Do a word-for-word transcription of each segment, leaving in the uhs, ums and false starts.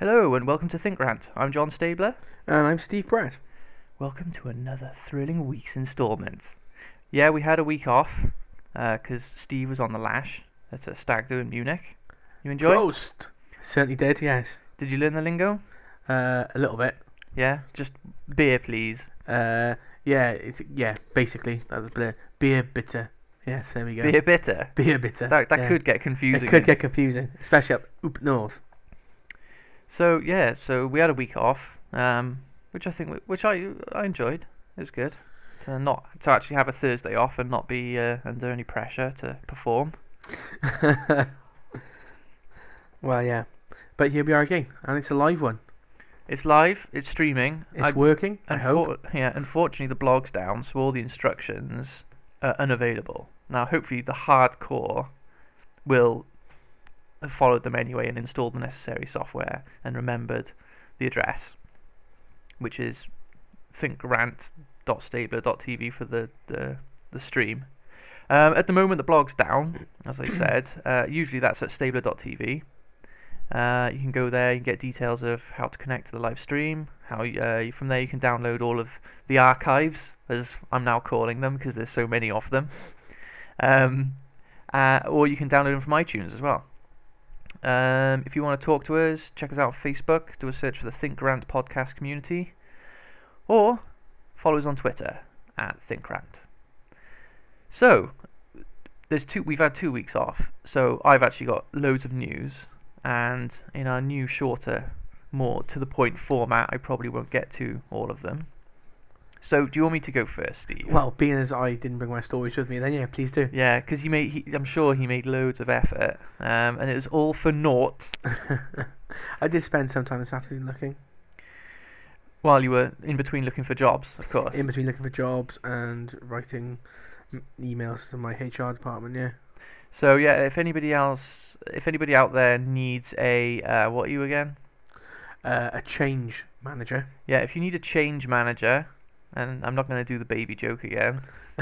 Hello and welcome to Think Rant. I'm John Stabler. And I'm Steve Brett. Welcome to another thrilling week's instalment. Yeah, we had a week off because uh, Steve was on the lash at a stag do in Munich. You enjoy? Prost! Certainly did, yes. Did you learn the lingo? Uh, a little bit. Yeah, just beer, please. Uh, yeah, it's, yeah. Basically, that was beer, beer bitter. Yes, there we go. Beer bitter. Beer bitter. That that yeah. could get confusing. It could get confusing, especially up up north. So yeah, so we had a week off, um, which I think which I I enjoyed. It was good to not to actually have a Thursday off and not be uh, under any pressure to perform. Well, yeah, but here we are again, and it's a live one. It's live. It's streaming. It's I, working. I hope. Yeah. Unfortunately, the blog's down, so all the instructions are unavailable. Now, hopefully, the hardcore will have followed them anyway and installed the necessary software and remembered the address, which is thinkrant dot stabler dot t v for the the, the stream. Um, at the moment, the blog's down, as I said. Uh, usually, that's at stabler dot t v. Uh, you can go there, you can get details of how to connect to the live stream. How uh, from there you can download all of the archives, as I'm now calling them, because there's so many of them. Um, uh, or you can download them from iTunes as well. Um, if you want to talk to us, check us out on Facebook. Do a search for the Think Rant podcast community, or follow us on Twitter at Think Rant. So, there's two. We've had two weeks off, so I've actually got loads of news. And in our new, shorter, more to-the-point format, I probably won't get to all of them. So, do you want me to go first, Steve? Well, being as I didn't bring my stories with me, then yeah, please do. Yeah, because he made. He, I'm sure he made loads of effort, um, and it was all for naught. I did spend some time this afternoon looking. While you were in between looking for jobs, of course. In between looking for jobs and writing m- emails to my H R department, yeah. So yeah, if anybody else, if anybody out there needs a, uh, what are you again? Uh, a change manager. Yeah, if you need a change manager, and I'm not going to do the baby joke again.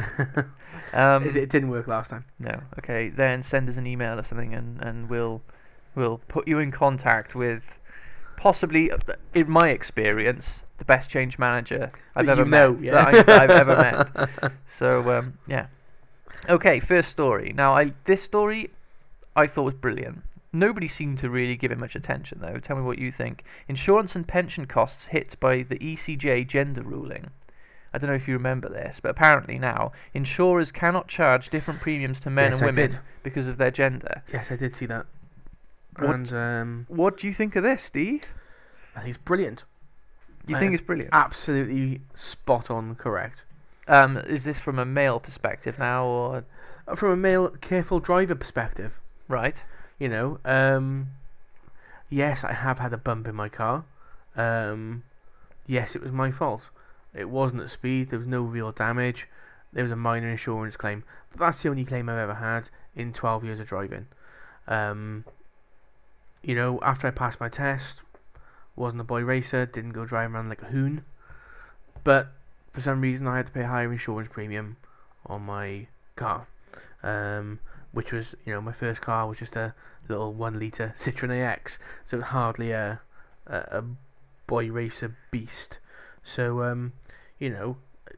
um, it, it didn't work last time. No. Okay, then send us an email or something, and, and we'll we'll put you in contact with possibly, in my experience, the best change manager I've That ever you met. know, yeah. That, I, that I've ever met. So um, yeah. Okay, first story. Now, I this story I thought was brilliant. Nobody seemed to really give it much attention, though. Tell me what you think. Insurance and pension costs hit by the E C J gender ruling. I don't know if you remember this, but apparently now insurers cannot charge different premiums to men Yes, and I women did. because of their gender. Yes, I did see that. What- And um, What do you think of this, Steve? I think it's brilliant. You Uh, think it's it's brilliant? Absolutely spot on correct. Um, is this from a male perspective now, or Uh, From a male careful driver perspective, right? you know, um, yes, I have had a bump in my car. Um, yes, it was my fault. It wasn't at speed. There was no real damage. There was a minor insurance claim. But that's the only claim I've ever had in twelve years of driving. Um, you know, after I passed my test, wasn't a boy racer, didn't go driving around like a hoon. But for some reason, I had to pay a higher insurance premium on my car. Um, which was, you know, my first car was just a little one litre Citroen A X. So it was hardly a, a, a boy racer beast. So, um, you know,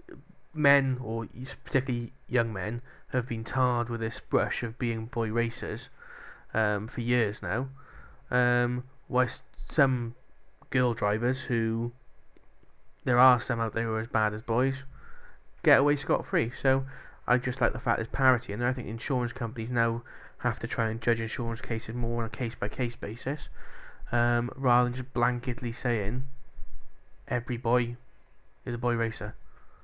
men, or particularly young men, have been tarred with this brush of being boy racers um, for years now. Um, whilst some girl drivers, who there are some out there who are as bad as boys, get away scot-free. So I just like the fact there's parity, and I think insurance companies now have to try and judge insurance cases more on a case-by-case basis, um, rather than just blanketly saying every boy is a boy racer.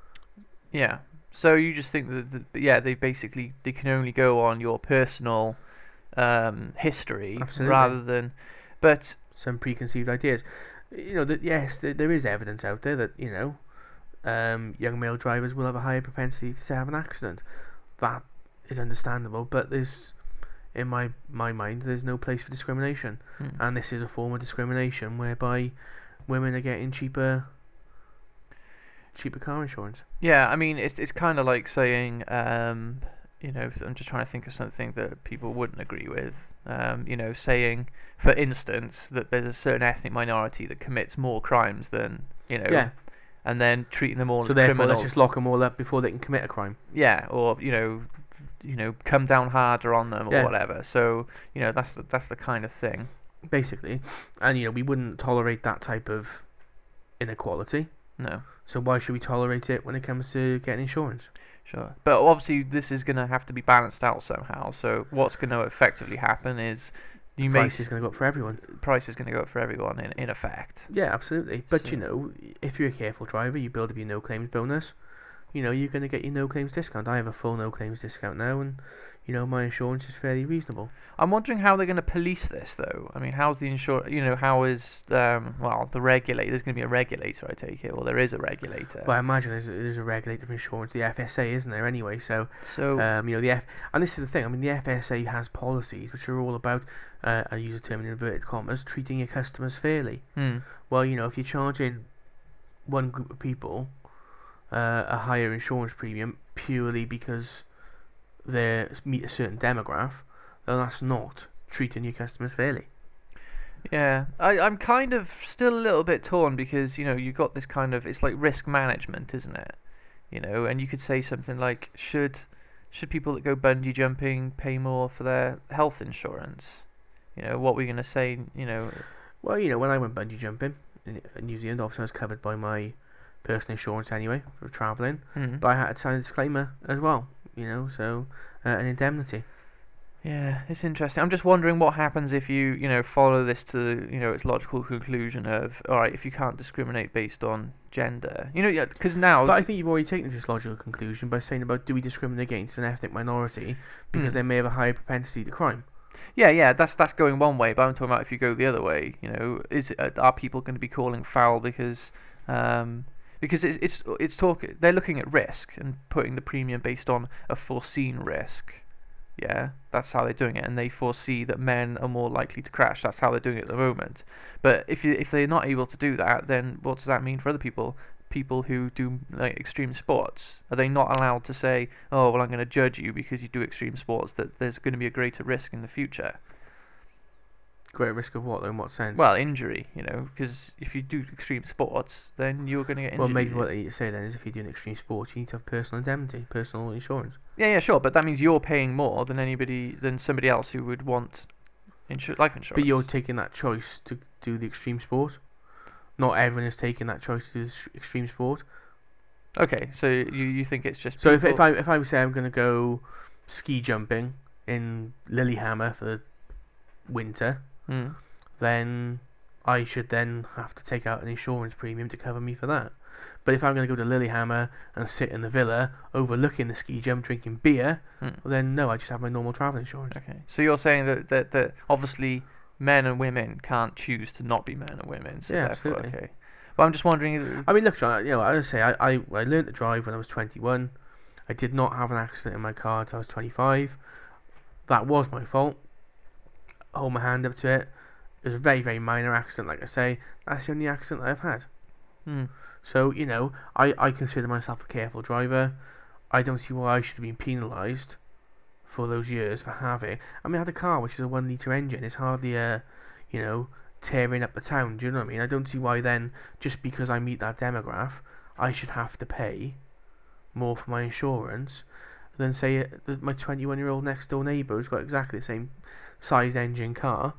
Yeah. So you just think that, that yeah, they basically they can only go on your personal um, history Absolutely. rather than, but Some preconceived ideas. You know, that yes, there, there is evidence out there that, you know, um, young male drivers will have a higher propensity to have an accident. That is understandable, but there's, in my my mind, there's no place for discrimination, hmm. and this is a form of discrimination whereby women are getting cheaper, cheaper car insurance. Yeah, I mean it's it's kind of like saying um, you know, so I'm just trying to think of something that people wouldn't agree with. Um, you know, saying, for instance, that there's a certain ethnic minority that commits more crimes than, you know, Yeah. and then treating them all So as therefore, criminals. let's just lock them all up before they can commit a crime. Yeah, or you know, you know, come down harder on them or Yeah. whatever. So you know, that's the, that's the kind of thing. Basically, and you know, we wouldn't tolerate that type of inequality. No, So why should we tolerate it when it comes to getting insurance? sure. But obviously, this is going to have to be balanced out somehow. So what's going to effectively happen is you may Price is going to go up for everyone. price is going to go up for everyone in in effect. Yeah, absolutely. But So- you know, if you're a careful driver, you build up your no claims bonus. You know, you're going to get your no claims discount. I have a full no claims discount now, and you know, my insurance is fairly reasonable. I'm wondering how they're going to police this, though. I mean, how's the insur? You know, how is um well the regulator? There's going to be a regulator, I take it, or there is a regulator. Well, I imagine there's a, there's a regulator for insurance, the F S A, isn't there? Anyway, so so um, you know, the F and this is the thing. I mean, the F S A has policies which are all about, uh, I use the term in inverted commas, treating your customers fairly. hmm, Well, you know, if you're charging one group of people uh, a higher insurance premium purely because they meet a certain demographic, then that's not treating your customers fairly. yeah, I I'm kind of still a little bit torn because you know you've got this kind of it's like risk management, isn't it? You know, and you could say something like should should people that go bungee jumping pay more for their health insurance? You know, what we're going to say, you know, Well, you know, when I went bungee jumping in, in New Zealand, obviously I was covered by my personal insurance anyway for travelling, hmm. but I had to sign a disclaimer as well, you know, so uh, an indemnity. Yeah, it's interesting. I'm just wondering what happens if you, you know, follow this to, you know, its logical conclusion of, all right, if you can't discriminate based on gender, you know, yeah, because now, But I think you've already taken this logical conclusion by saying about do we discriminate against an ethnic minority because Mm. they may have a higher propensity to crime. yeah, yeah, that's that's going one way, but I'm talking about if you go the other way, you know, is uh, are people going to be calling foul because, um, because it's it's it's talk they're looking at risk and putting the premium based on a foreseen risk. Yeah, that's how they're doing it, and they foresee that men are more likely to crash. That's how they're doing it at the moment. But if you, if they're not able to do that, then what does that mean for other people? People who do like extreme sports, are they not allowed to say, "Oh, well, I'm going to judge you because you do extreme sports"? That there's going to be a greater risk in the future. Great risk of what, though, in what sense? Well, injury, you know, because if you do extreme sports, then you're going to get injured. Well, maybe easily. what they need to say then is if you're doing extreme sports, you need to have personal indemnity, personal insurance. Yeah, yeah, sure, but that means you're paying more than anybody than somebody else who would want insur- life insurance. But you're taking that choice to do the extreme sport. Not everyone is taking that choice to do the sh- extreme sport. Okay, so you you think it's just So if, if people- I if I say I'm going to go ski jumping in Lilyhammer for the winter, Hmm. then I should then have to take out an insurance premium to cover me for that. But if I'm going to go to Lilyhammer and sit in the villa overlooking the ski jump drinking beer, Hmm. well then no, I just have my normal travel insurance. Okay, so you're saying that, that that obviously men and women can't choose to not be men and women. So Yeah, therefore, absolutely. okay. But I'm just wondering. I mean, look, John, you know, as I say, I, I, I learned to drive when I was twenty-one. I did not have an accident in my car until I was twenty-five. That was my fault. I hold my hand up to it. It was a very, very minor accident, like I say. That's the only accident I've had. Hmm. So, you know, I, I consider myself a careful driver. I don't see why I should have been penalised for those years for having... I mean, I had a car which is a one litre engine. It's hardly a, you know, tearing up the town. Do you know what I mean? I don't see why then, just because I meet that demographic, I should have to pay more for my insurance than, say, uh, th- my twenty-one-year-old next-door neighbour who's got exactly the same size engine car,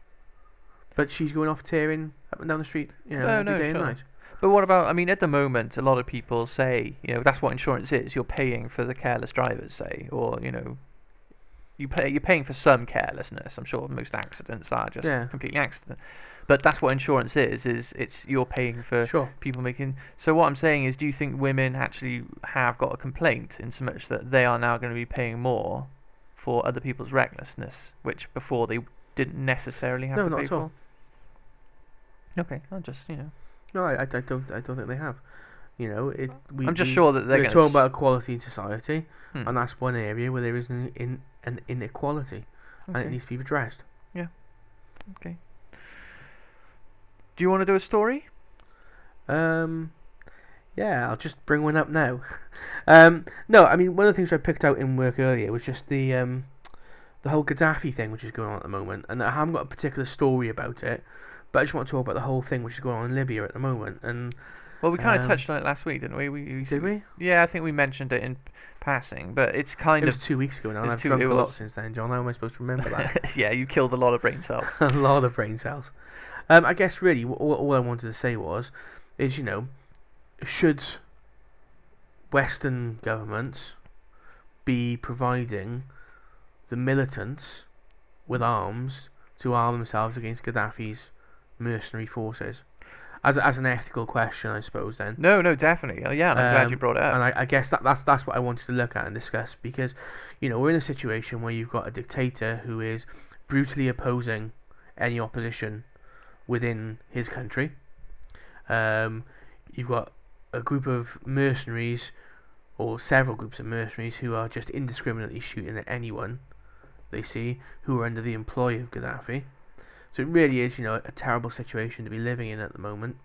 but she's going off tearing up and down the street, you know, No, every no, day and sure. night. But what about? I mean, at the moment, a lot of people say, you know, that's what insurance is. You're paying for the careless drivers, say, or you know, you pay. You're paying for some carelessness. I'm sure most accidents are just Yeah. completely accident. But that's what insurance is. Is it's you're paying for Sure. people making. So what I'm saying is, do you think women actually have got a complaint in so much that they are now going to be paying more for other people's recklessness, which before they didn't necessarily have No, to not pay at for? all. Okay, I'll just you know. No, I, I, I don't. I don't think they have. You know, it. We, I'm just we, sure that they're we're going talking about equality in society, Hmm. and that's one area where there is an, in, an inequality, and it Okay. needs to be addressed. Okay. Do you want to do a story? Um, Yeah, I'll just bring one up now. um, no, I mean, one of the things I picked out in work earlier was just the um, the whole Gaddafi thing, which is going on at the moment. And I haven't got a particular story about it, but I just want to talk about the whole thing which is going on in Libya at the moment. And Well, we kind of um, touched on it last week, didn't we? we, we did we? Yeah, I think we mentioned it in passing, but it's kind It of was two weeks ago now, and it's I've two- drunk it a lot was. since then, John. How am I supposed to remember that? yeah, you killed a lot of brain cells. A lot of brain cells. Um, I guess really, wh- all, all I wanted to say was, is you know, should Western governments be providing the militants with arms to arm themselves against Gaddafi's mercenary forces? As a, as an ethical question, I suppose. Then, No, no, definitely. Oh, yeah, and I'm glad you Um, brought it up. and I, I guess that that's that's what I wanted to look at and discuss, because, you know, we're in a situation where you've got a dictator who is brutally opposing any opposition within his country. Um, you've got a group of mercenaries, or several groups of mercenaries, who are just indiscriminately shooting at anyone they see who are under the employ of Gaddafi. So it really is, you know, a terrible situation to be living in at the moment.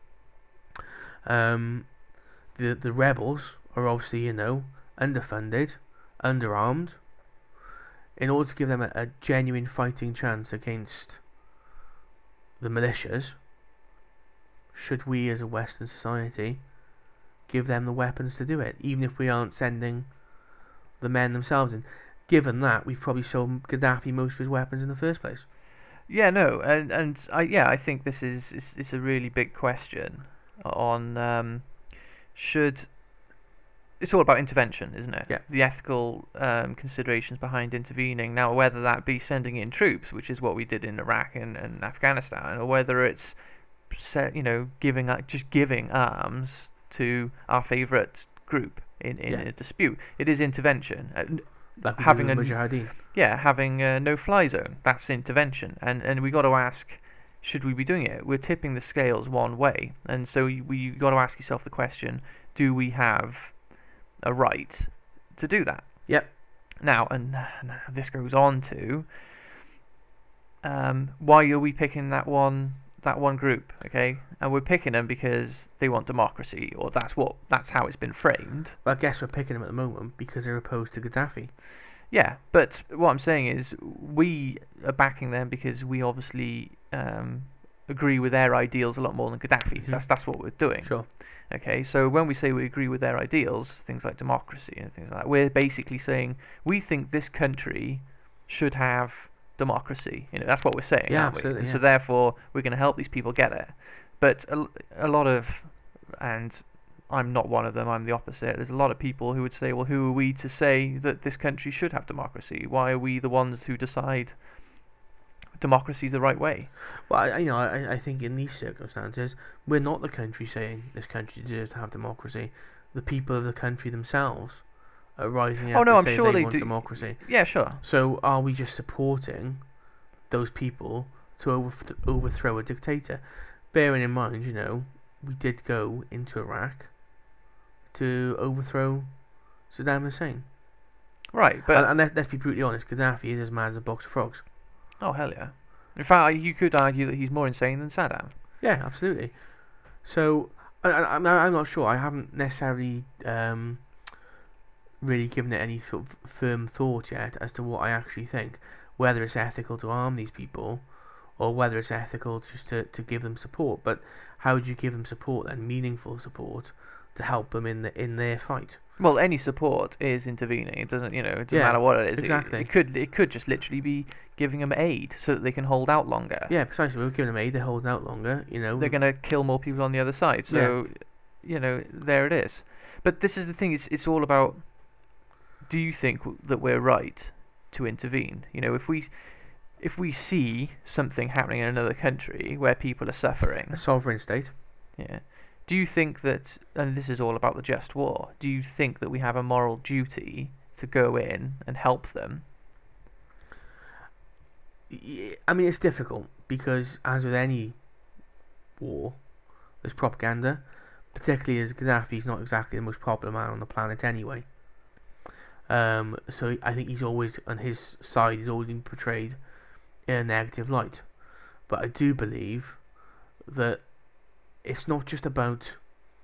Um, the the rebels are obviously, you know, underfunded, underarmed. In order to give them a, a genuine fighting chance against the militias, should we as a Western society give them the weapons to do it, even if we aren't sending the men themselves in? Given that we've probably sold Gaddafi most of his weapons in the first place. Yeah, no, and and I yeah, I think this is it's, it's a really big question on um, should it's all about intervention, isn't it? Yeah. The ethical um, considerations behind intervening. Now, whether that be sending in troops, which is what we did in Iraq and, and Afghanistan, or whether it's set, you know, giving uh, just giving arms to our favourite group in, in Yeah. a dispute, it is intervention. Uh, Like we having do a with Mujahideen. yeah, having a no-fly zone, that's intervention, and and we got to ask, should we be doing it? We're tipping the scales one way, and so you, we got to ask yourself the question: do we have a right to do that? Yep. Now, and uh, this goes on to um, why are we picking that one that one group? Okay, and we're picking them because they want democracy, or that's what that's how it's been framed. Well, I guess we're picking them at the moment because they're opposed to Gaddafi. Yeah, but what I'm saying is we are backing them because we obviously um, agree with their ideals a lot more than Gaddafi's. Mhm. That's that's what we're doing. Sure. Okay, so when we say we agree with their ideals, things like democracy and things like that, we're basically saying we think this country should have democracy. You know, that's what we're saying, Yeah, aren't we? absolutely, And yeah. so therefore, we're going to help these people get it. But a, l- a lot of, and I'm not one of them, I'm the opposite. There's a lot of people who would say, well, who are we to say that this country should have democracy? Why are we the ones who decide democracy is the right way? Well, I, you know, I, I think in these circumstances, we're not the country saying this country deserves to have democracy. The people of the country themselves are rising up Oh, no, to I'm say sure they they want do. democracy. Yeah, sure. So are we just supporting those people to overth- overthrow a dictator? Bearing in mind, you know, we did go into Iraq to overthrow Saddam Hussein. Right, but and and let, let's be brutally honest, Gaddafi is as mad as a box of frogs. oh hell yeah! In fact, you could argue that he's more insane than Saddam. Yeah, absolutely. So I, I, I'm I'm not sure. I haven't necessarily um, really given it any sort of firm thought yet as to what I actually think. Whether it's ethical to arm these people, or whether it's ethical just to, to give them support. But how do you give them support then? Meaningful support to help them in the, in their fight. Well, any support is intervening. It doesn't, you know, it doesn't Yeah, matter what it is. It- exactly. It, could, it could just literally be giving them aid so that they can hold out longer. Yeah, precisely. We're giving them aid. They're holding out longer. You know. They're going to kill more people on the other side. So, you know, there it is. But this is the thing. It's it's all about. Do you think w- that we're right to intervene? You know, if we if we see something happening in another country where people are suffering, a sovereign state. yeah. Do you think that, and this is all about the just war, do you think that we have a moral duty to go in and help them? Y- I mean, it's difficult because, as with any war, there's propaganda. Particularly as Gaddafi's not exactly the most popular man on the planet anyway. Um, so I think he's always on his side. He's always been portrayed in a negative light. But I do believe that it's not just about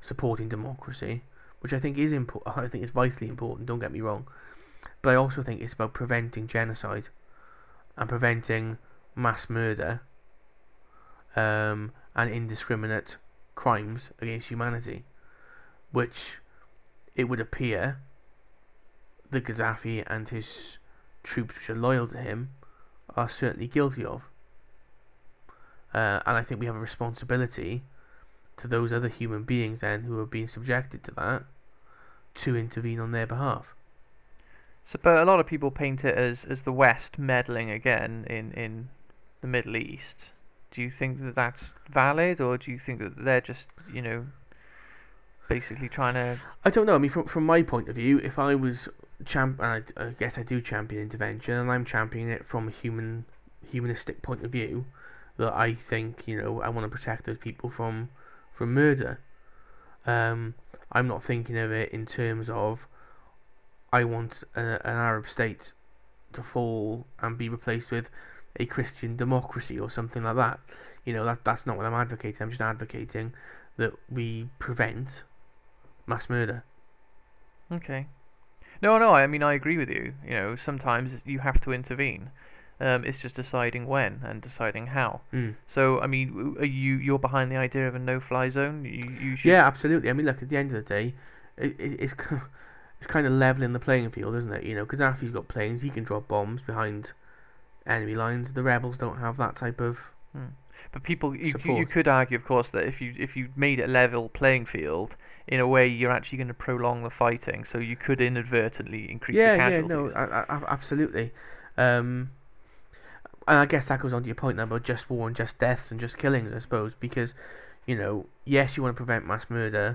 supporting democracy, which I think is important. I think it's vitally important. Don't get me wrong, but I also think it's about preventing genocide and preventing mass murder um, and indiscriminate crimes against humanity, which it would appear the Gaddafi and his troops which are loyal to him are certainly guilty of. Uh, and I think we have a responsibility to those other human beings then who are being subjected to that to intervene on their behalf. So, but a lot of people paint it as, as the West meddling again in, in the Middle East. Do you think that that's valid, or do you think that they're just, you know, basically trying to... I don't know. I mean, from from my point of view, if I was champ, I, I guess I do champion intervention, and I'm championing it from a human, humanistic point of view, that I think, you know, I want to protect those people from from murder. Um, I'm not thinking of it in terms of I want a, an Arab state to fall and be replaced with a Christian democracy or something like that. You know, that that's not what I'm advocating. I'm just advocating that we prevent mass murder. Okay. No, no, I mean, I agree with you. You know, sometimes you have to intervene. Um, it's just deciding when and deciding how. Mm. So, I mean, are you you're behind the idea of a no-fly zone? You, you should... Yeah, absolutely. I mean, look, at the end of the day, it, it, it's it's kind of leveling the playing field, isn't it? You know, Gaddafi's got planes; he can drop bombs behind enemy lines. The rebels don't have that type of. Hmm. But people, you, support. you could argue, of course, that if you if you made it a level playing field, in a way, you're actually going to prolong the fighting. So you could inadvertently increase yeah, the casualties. Yeah, no, I, I, absolutely. Um, and I guess that goes on to your point now about just war and just deaths and just killings, I suppose, because, you know, yes, you want to prevent mass murder,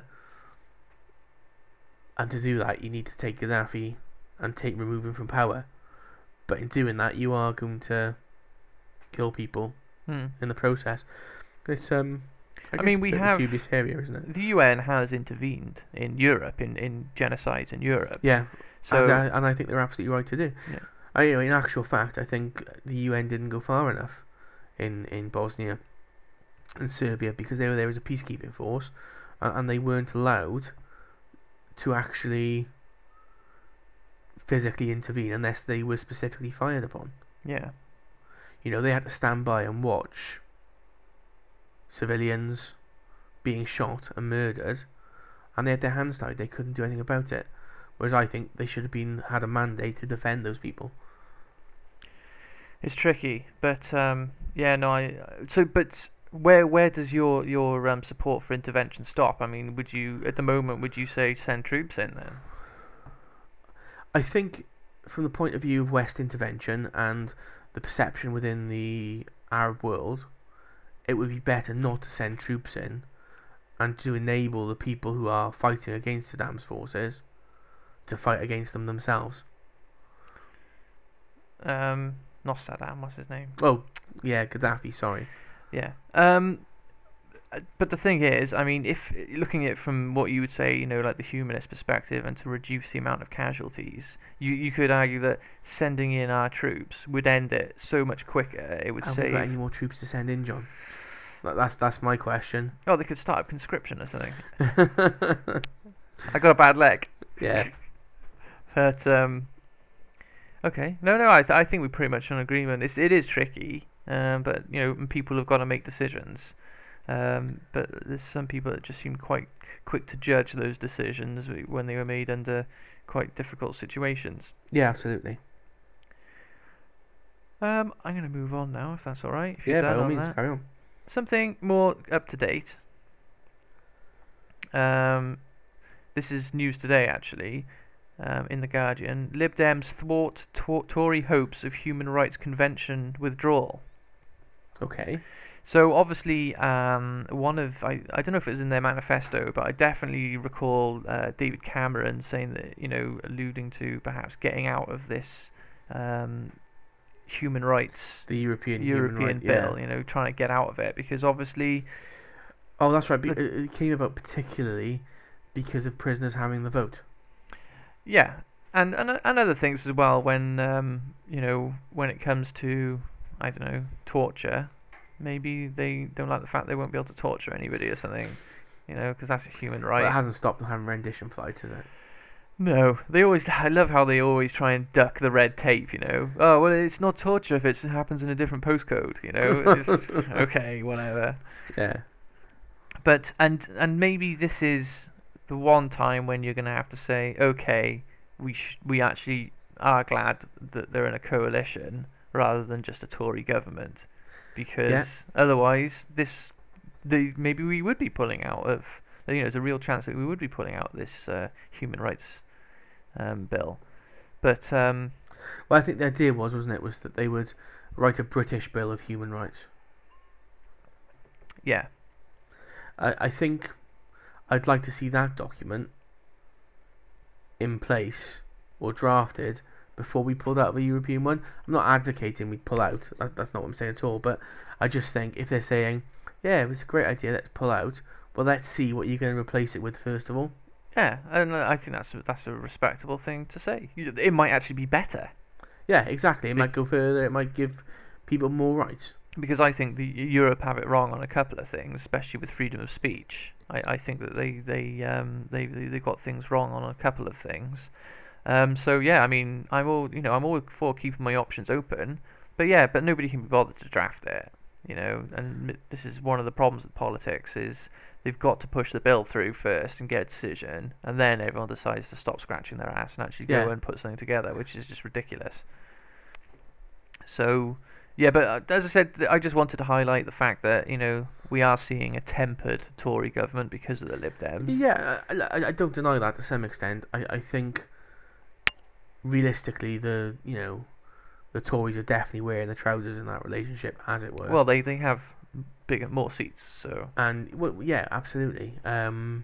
and to do that, you need to take Gaddafi and take remove him from power. But in doing that, you are going to kill people hmm. in the process. It's um. I, I mean, we have dubious area, isn't it? The U N has intervened in Europe in, in genocides in Europe. Yeah. So As I, and I think they're absolutely right to do. Yeah. I, you know, in actual fact, I think the U N didn't go far enough in, in Bosnia and Serbia because they were there as a peacekeeping force, and, and they weren't allowed to actually physically intervene unless they were specifically fired upon. Yeah. You know, they had to stand by and watch civilians being shot and murdered, and they had their hands tied. They couldn't do anything about it. Whereas I think they should have been had a mandate to defend those people. It's tricky, but um, yeah, no. I so, but where where does your your um, support for intervention stop? I mean, would you at the moment would you say send troops in then? I think, from the point of view of West intervention and the perception within the Arab world, it would be better not to send troops in and to enable the people who are fighting against Saddam's forces to fight against them themselves. Um, not Saddam. What's his name? Oh, yeah, Gaddafi. Sorry. Yeah. Um, but the thing is, I mean, if looking at it from what you would say, you know, like the humanist perspective, and to reduce the amount of casualties, you you could argue that sending in our troops would end it so much quicker. It would Have save. we got any more troops to send in, John? That, that's that's my question. Oh, they could start up conscription or something. I got a bad leg. Yeah. But um, okay, no, no, I th- I think we're pretty much on agreement. It's it is tricky, um, but you know, people have got to make decisions. Um, but there's some people that just seem quite quick to judge those decisions when they were made under quite difficult situations. Yeah, absolutely. Um, I'm going to move on now, if that's all right. If you're Yeah, by done all on means, that. carry on. Something more up to date. Um, this is news today, actually. Um, in the Guardian, Lib Dems thwart to- Tory hopes of Human Rights Convention withdrawal. Okay. So obviously, um, one of I I don't know if it was in their manifesto, but I definitely recall uh, David Cameron saying that, you know, alluding to perhaps getting out of this um, human rights The European European human right, bill, yeah. you know, trying to get out of it because obviously, Oh, that's right. Be- But- it it came about particularly because of prisoners having the vote. yeah, and and and other things as well. When um, you know, when it comes to, I don't know, torture. Maybe they don't like the fact they won't be able to torture anybody or something. you know, because that's a human Well, right. it hasn't stopped them having rendition flights, has it? No, they always. I love how they always try and duck the red tape. You know, oh well, it's not torture if it happens in a different postcode. You know, it's, okay, whatever. Yeah. But and and maybe this is the one time when you're gonna have to say, okay, we sh- we actually are glad that they're in a coalition rather than just a Tory government, because Yeah. otherwise this, the maybe we would be pulling out of. You know, there's a real chance that we would be pulling out this uh, human rights um, bill. But um, Well, I think the idea was, wasn't it, was that they would write a British Bill of Human Rights. yeah, I, I think I'd like to see that document in place or drafted before we pulled out of the European one. I'm not advocating we pull out. That, that's not what I'm saying at all. But I just think if they're saying, yeah, it was a great idea, let's pull out, well, let's see what you're going to replace it with first of all. yeah, and uh, I think that's a, that's a respectable thing to say. You- It might actually be better, Yeah, exactly. It Be- might go further. It might give people more rights. because I think the Europe have it wrong on a couple of things, especially with freedom of speech. I, I think that they they um they, they they got things wrong on a couple of things. Um, so yeah, I mean, I'm all you know, I'm all for keeping my options open, but yeah, but nobody can be bothered to draft it, you know. And m- this is one of the problems with politics is they've got to push the bill through first and get a decision, and then everyone decides to stop scratching their ass and actually go Yeah. and put something together, which is just ridiculous. So yeah, but uh, as I said, th- I just wanted to highlight the fact that you know we are seeing a tempered Tory government because of the Lib Dems. Yeah, I, I, I don't deny that to some extent. I, I think realistically, the you know, the Tories are definitely wearing the trousers in that relationship, as it were. Well, they they have bigger, more seats, so and well, yeah, absolutely. Um,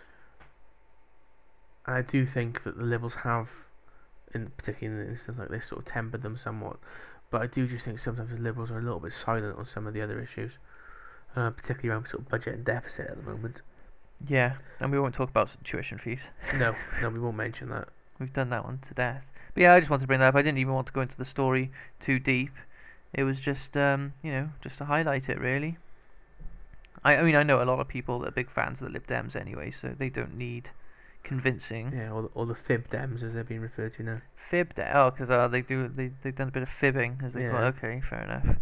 I do think that the Liberals have, in particularly in an instance like this, sort of tempered them somewhat. But I do just think sometimes the Liberals are a little bit silent on some of the other issues, uh, particularly around sort of budget and deficit at the moment. yeah. And we won't talk about tuition fees. No, no, we won't mention that. We've done that one to death. But yeah, I just wanted to bring that up. I didn't even want to go into the story too deep. It was just, um, you know, just to highlight it, really. I, I mean, I know a lot of people that are big fans of the Lib Dems anyway, so they don't need convincing. Yeah, or the, or the Fib Dems as they're being referred to now. Fib de- oh, because uh, they do they they've done a bit of fibbing, as they call Yeah. it. Okay, fair enough.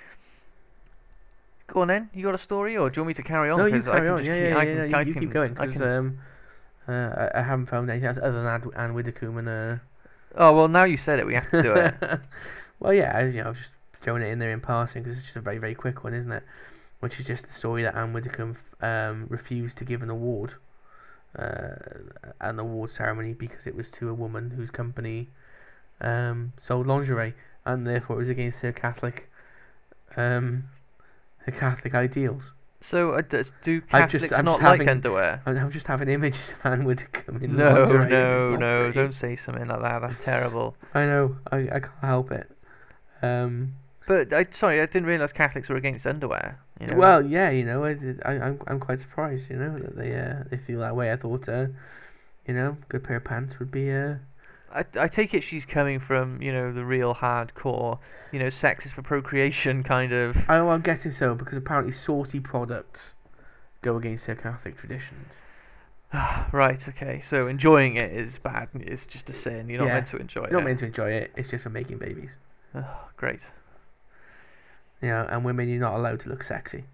Go on then. You got a story, or do you want me to carry on? No, you 'Cause I carry can on. just Yeah, keep, yeah, I yeah. can, no, I you, you can, keep going I because can- um, uh, I, I haven't found anything else other than Ad, Anne Widdecombe and uh. Oh well, now you said it, we have to do it. Well, yeah, I, you know, I was just throwing it in there in passing because it's just a very, very quick one, isn't it? Which is just the story that Anne Widdecombe um, refused to give an award, uh, an award ceremony because it was to a woman whose company um, sold lingerie, and therefore it was against her Catholic, um, her Catholic ideals. So, uh, does, do I'm just- Catholics I'm not just like having- underwear? And I'm just having images of Anne Widdecombe in No, lingerie. no, It's not no! pretty. Don't say something like that. That's terrible. I know. I, I can't help it. Um, But I sorry, I didn't realise Catholics were against underwear. You know? Well, yeah, you know, I, I, I'm I'm quite surprised, you know, that they uh, they feel that way. I thought, uh, you know, good pair of pants would be uh. I I take it she's coming from you know the real hardcore, you know, sex is for procreation kind of. I, well, I'm guessing so because apparently saucy products go against their Catholic traditions. Right. Okay. So enjoying it is bad. It's just a sin. You're not Yeah. meant to enjoy You're it. not meant to enjoy it. It's just for making babies. Oh, great. You know, and women, you're not allowed to look sexy.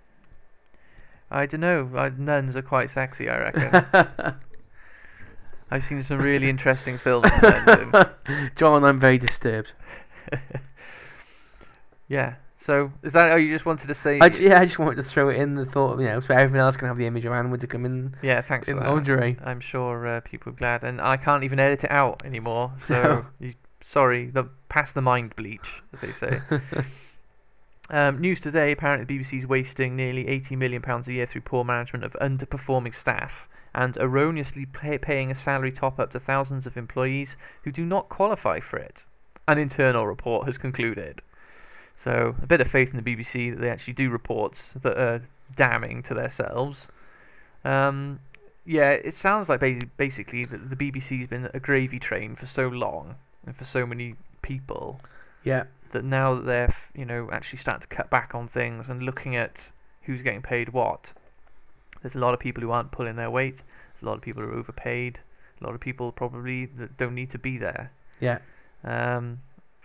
I don't know. I, nuns are quite sexy, I reckon. I've seen some really interesting films in London. John, I'm very disturbed. Yeah. So is that? Oh, you just wanted to say? I, j- yeah, I just wanted to throw it in the thought, you know, so everyone else can have the image of Anne Widdecombe in, Yeah. Thanks in for that. lingerie. I'm sure uh, people are glad, and I can't even edit it out anymore. So No. you, sorry, the pass the mind bleach, as they say. um, news today: apparently, the B B C is wasting nearly eighty million pounds a year through poor management of underperforming staff and erroneously pay, paying a salary top up to thousands of employees who do not qualify for it. An internal report has concluded. So a bit of faith in the B B C that they actually do reports that are damning to themselves. Um, yeah, it sounds like basi- basically that the B B C's been a gravy train for so long and for so many people Yeah. that now that they're f- you know actually starting to cut back on things and looking at who's getting paid what, There's a lot of people who aren't pulling their weight. There's a lot of people who are overpaid. A lot of people probably that don't need to be there. Yeah. Um,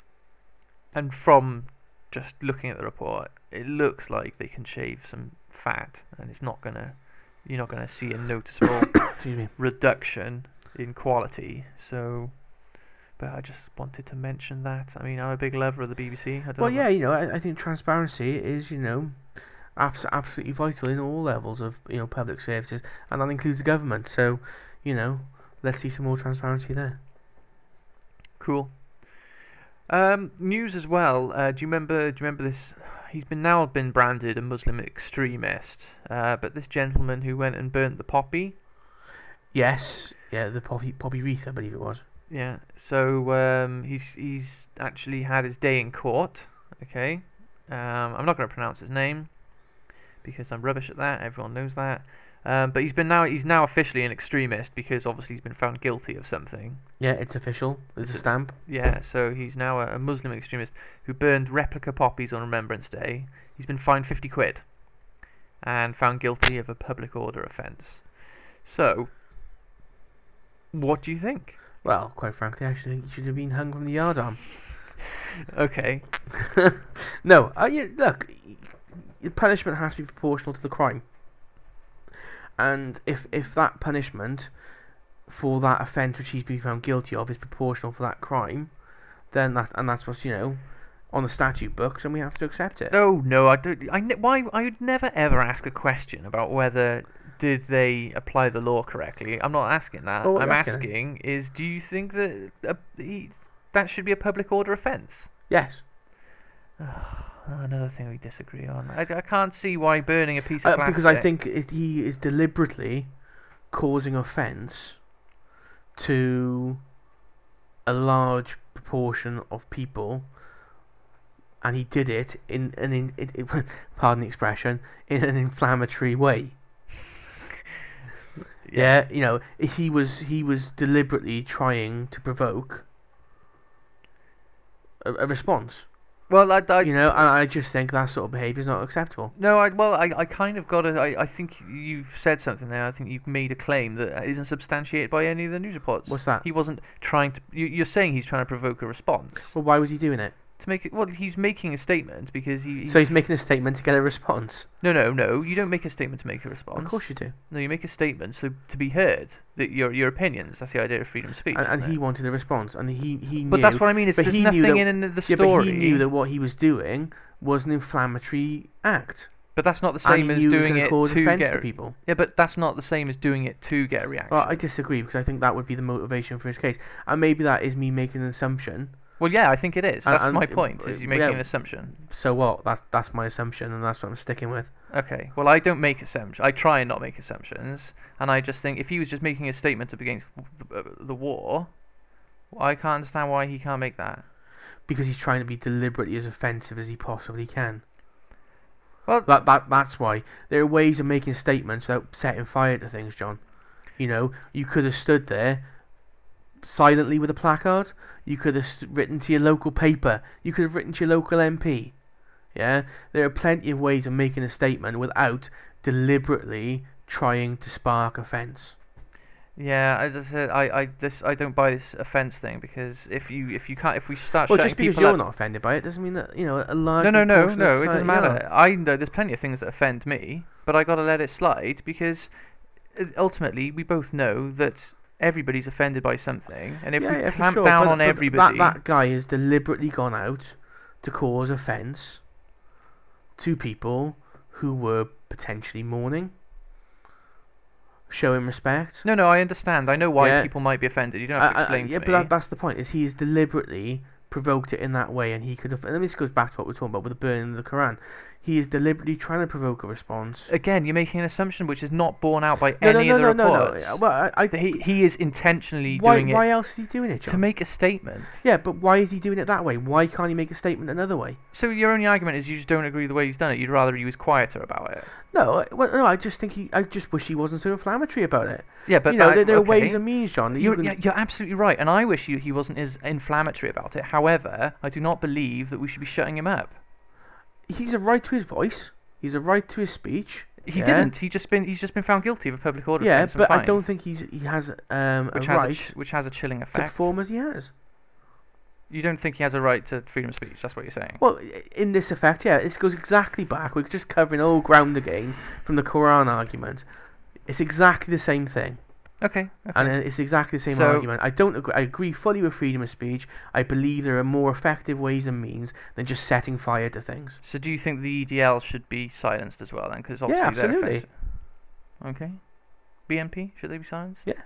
and from just looking at the report, it looks like they can shave some fat, and it's not gonna, you're not gonna see a noticeable Excuse me. reduction in quality. So, but I just wanted to mention that. I mean, I'm a big lover of the B B C. I don't Well, know yeah, you know, I, I think transparency is, you know, abs- absolutely vital in all levels of, you know, public services, and that includes the government. So, you know, let's see some more transparency there. Cool. Um, news as well. Uh, do you remember? Do you remember this? He's been now been branded a Muslim extremist. Uh, but this gentleman who went and burnt the poppy. Yes, yeah, the poppy poppy wreath, I believe it was. Yeah. So um, he's he's actually had his day in court. Okay. Um, I'm not going to pronounce his name because I'm rubbish at that. Everyone knows that. Um, but he's been now he's now officially an extremist because obviously he's been found guilty of something. Yeah, it's official. It's a stamp. Yeah, so he's now a, a Muslim extremist who burned replica poppies on Remembrance Day. He's been fined fifty quid and found guilty of a public order offence. So, what do you think? Well, quite frankly, I actually think he should have been hung from the yardarm. Okay. No, uh, yeah, look, the punishment has to be proportional to the crime. And if if that punishment for that offence which he's been found guilty of is proportional for that crime, then that and that's what's, you know, on the statute books, and we have to accept it. No, no, I don't. I ne- why I would never ever ask a question about whether did they apply the law correctly. I'm not asking that. Well, what I'm are you asking? asking is, do you think that uh, he, that should be a public order offence? Yes. Another thing we disagree on. I, I can't see why burning a piece of Uh, plastic. because I think it, he is deliberately causing offence to a large proportion of people, and he did it in an in, it, it, pardon the expression, in an inflammatory way. Yeah, you know, he was he was deliberately trying to provoke a, a response. Well, I, I You know, and I just think that sort of behaviour is not acceptable. no, I well, I, I kind of got to. I, I think you've said something there. I think you've made a claim that isn't substantiated by any of the news reports. What's that? He wasn't trying to. You, you're saying he's trying to provoke a response Well, why was he doing it? to make it. Well, he's making a statement because he. he So he's making a statement to get a response. no, no, no. You don't make a statement to make a response. Of course you do. No, you make a statement so to be heard. That your your opinions. That's the idea of freedom of speech. And, and isn't he it? wanted a response, and he he knew. But that's what I mean. Is but there's he knew nothing that- in the yeah, story. but he knew that what he was doing was an inflammatory act, But that's not the and same he as knew it was doing going to it cause to offence get. to a- people. Yeah, but that's not the same as doing it to get a reaction. Well, I disagree because I think that would be the motivation for his case, and maybe that is me making an assumption. Well, yeah, I think it is. And- That's and- my point. Is uh, you're making yeah. an assumption. So what? That's that's my assumption, and that's what I'm sticking with. Okay. Well, I don't make assumptions. I try and not make assumptions, and I just think if he was just making a statement up against the, uh, the war, I can't understand why he can't make that. Because he's trying to be deliberately as offensive as he possibly can. Well, That that that's why there are ways of making statements without setting fire to things, John. You know, you could have stood there silently with a placard. You could have st- written to your local paper. You could have written to your local M P. Yeah, there are plenty of ways of making a statement without deliberately trying to spark offence. yeah, I just said I, I this I don't buy this offence thing because if you if you can't if we start Well, shutting just because people you're up, not offended by it doesn't mean that, you know, a large no no no proportion of no it society doesn't are. matter. I know there's plenty of things that offend me, but I gotta let it slide because uh, ultimately we both know that everybody's offended by something, and if Yeah, we yeah, for clamp sure, down but- on but everybody, That, that guy has deliberately gone out to cause offence to people who were potentially mourning, showing respect. no no I understand. I know why Yeah. people might be offended. You don't have to Uh, uh, explain yeah, to but me. that, that's the point. Is he has deliberately provoked it in that way, and he could have. And this goes back to what we're talking about with the burning of the Quran. He is deliberately trying to provoke a response. Again, you're making an assumption which is not borne out by No, no, any no, of the no, no, reports. no. Well, I, I, That he he is intentionally why, doing why it else is he doing it, John? to make a statement. Yeah, but why is he doing it that way? Why can't he make a statement another way? So your only argument is you just don't agree with the way he's done it. You'd rather he was quieter about it. No, I- well, no. I just think he. I just wish he wasn't so inflammatory about it. Yeah, but you know, that- there, there are okay. ways and means, John. That you You're, can, yeah, you're absolutely right, and I wish you, he wasn't as inflammatory about it. However, I do not believe that we should be shutting him up. He's a right to his voice. He's a right to his speech. He Yeah? didn't. He just been. He's just been found guilty of a public order Yeah, offence and but I fined, don't think he's he has um, which a has right a ch- which has a chilling to effect. perform as he has. You don't think he has a right to freedom of speech? That's what you're saying. Well, i- in this effect, yeah, this goes exactly back. We're just covering old ground again from the Quran argument. It's exactly the same thing. Okay. okay. And it's exactly the same So- argument. I don't agree. I agree fully with freedom of speech. I believe there are more effective ways and means than just setting fire to things. So do you think the E D L should be silenced as well then? Because obviously Yeah, they're absolutely. offensive. Okay. B N P, should they be silenced? Yeah.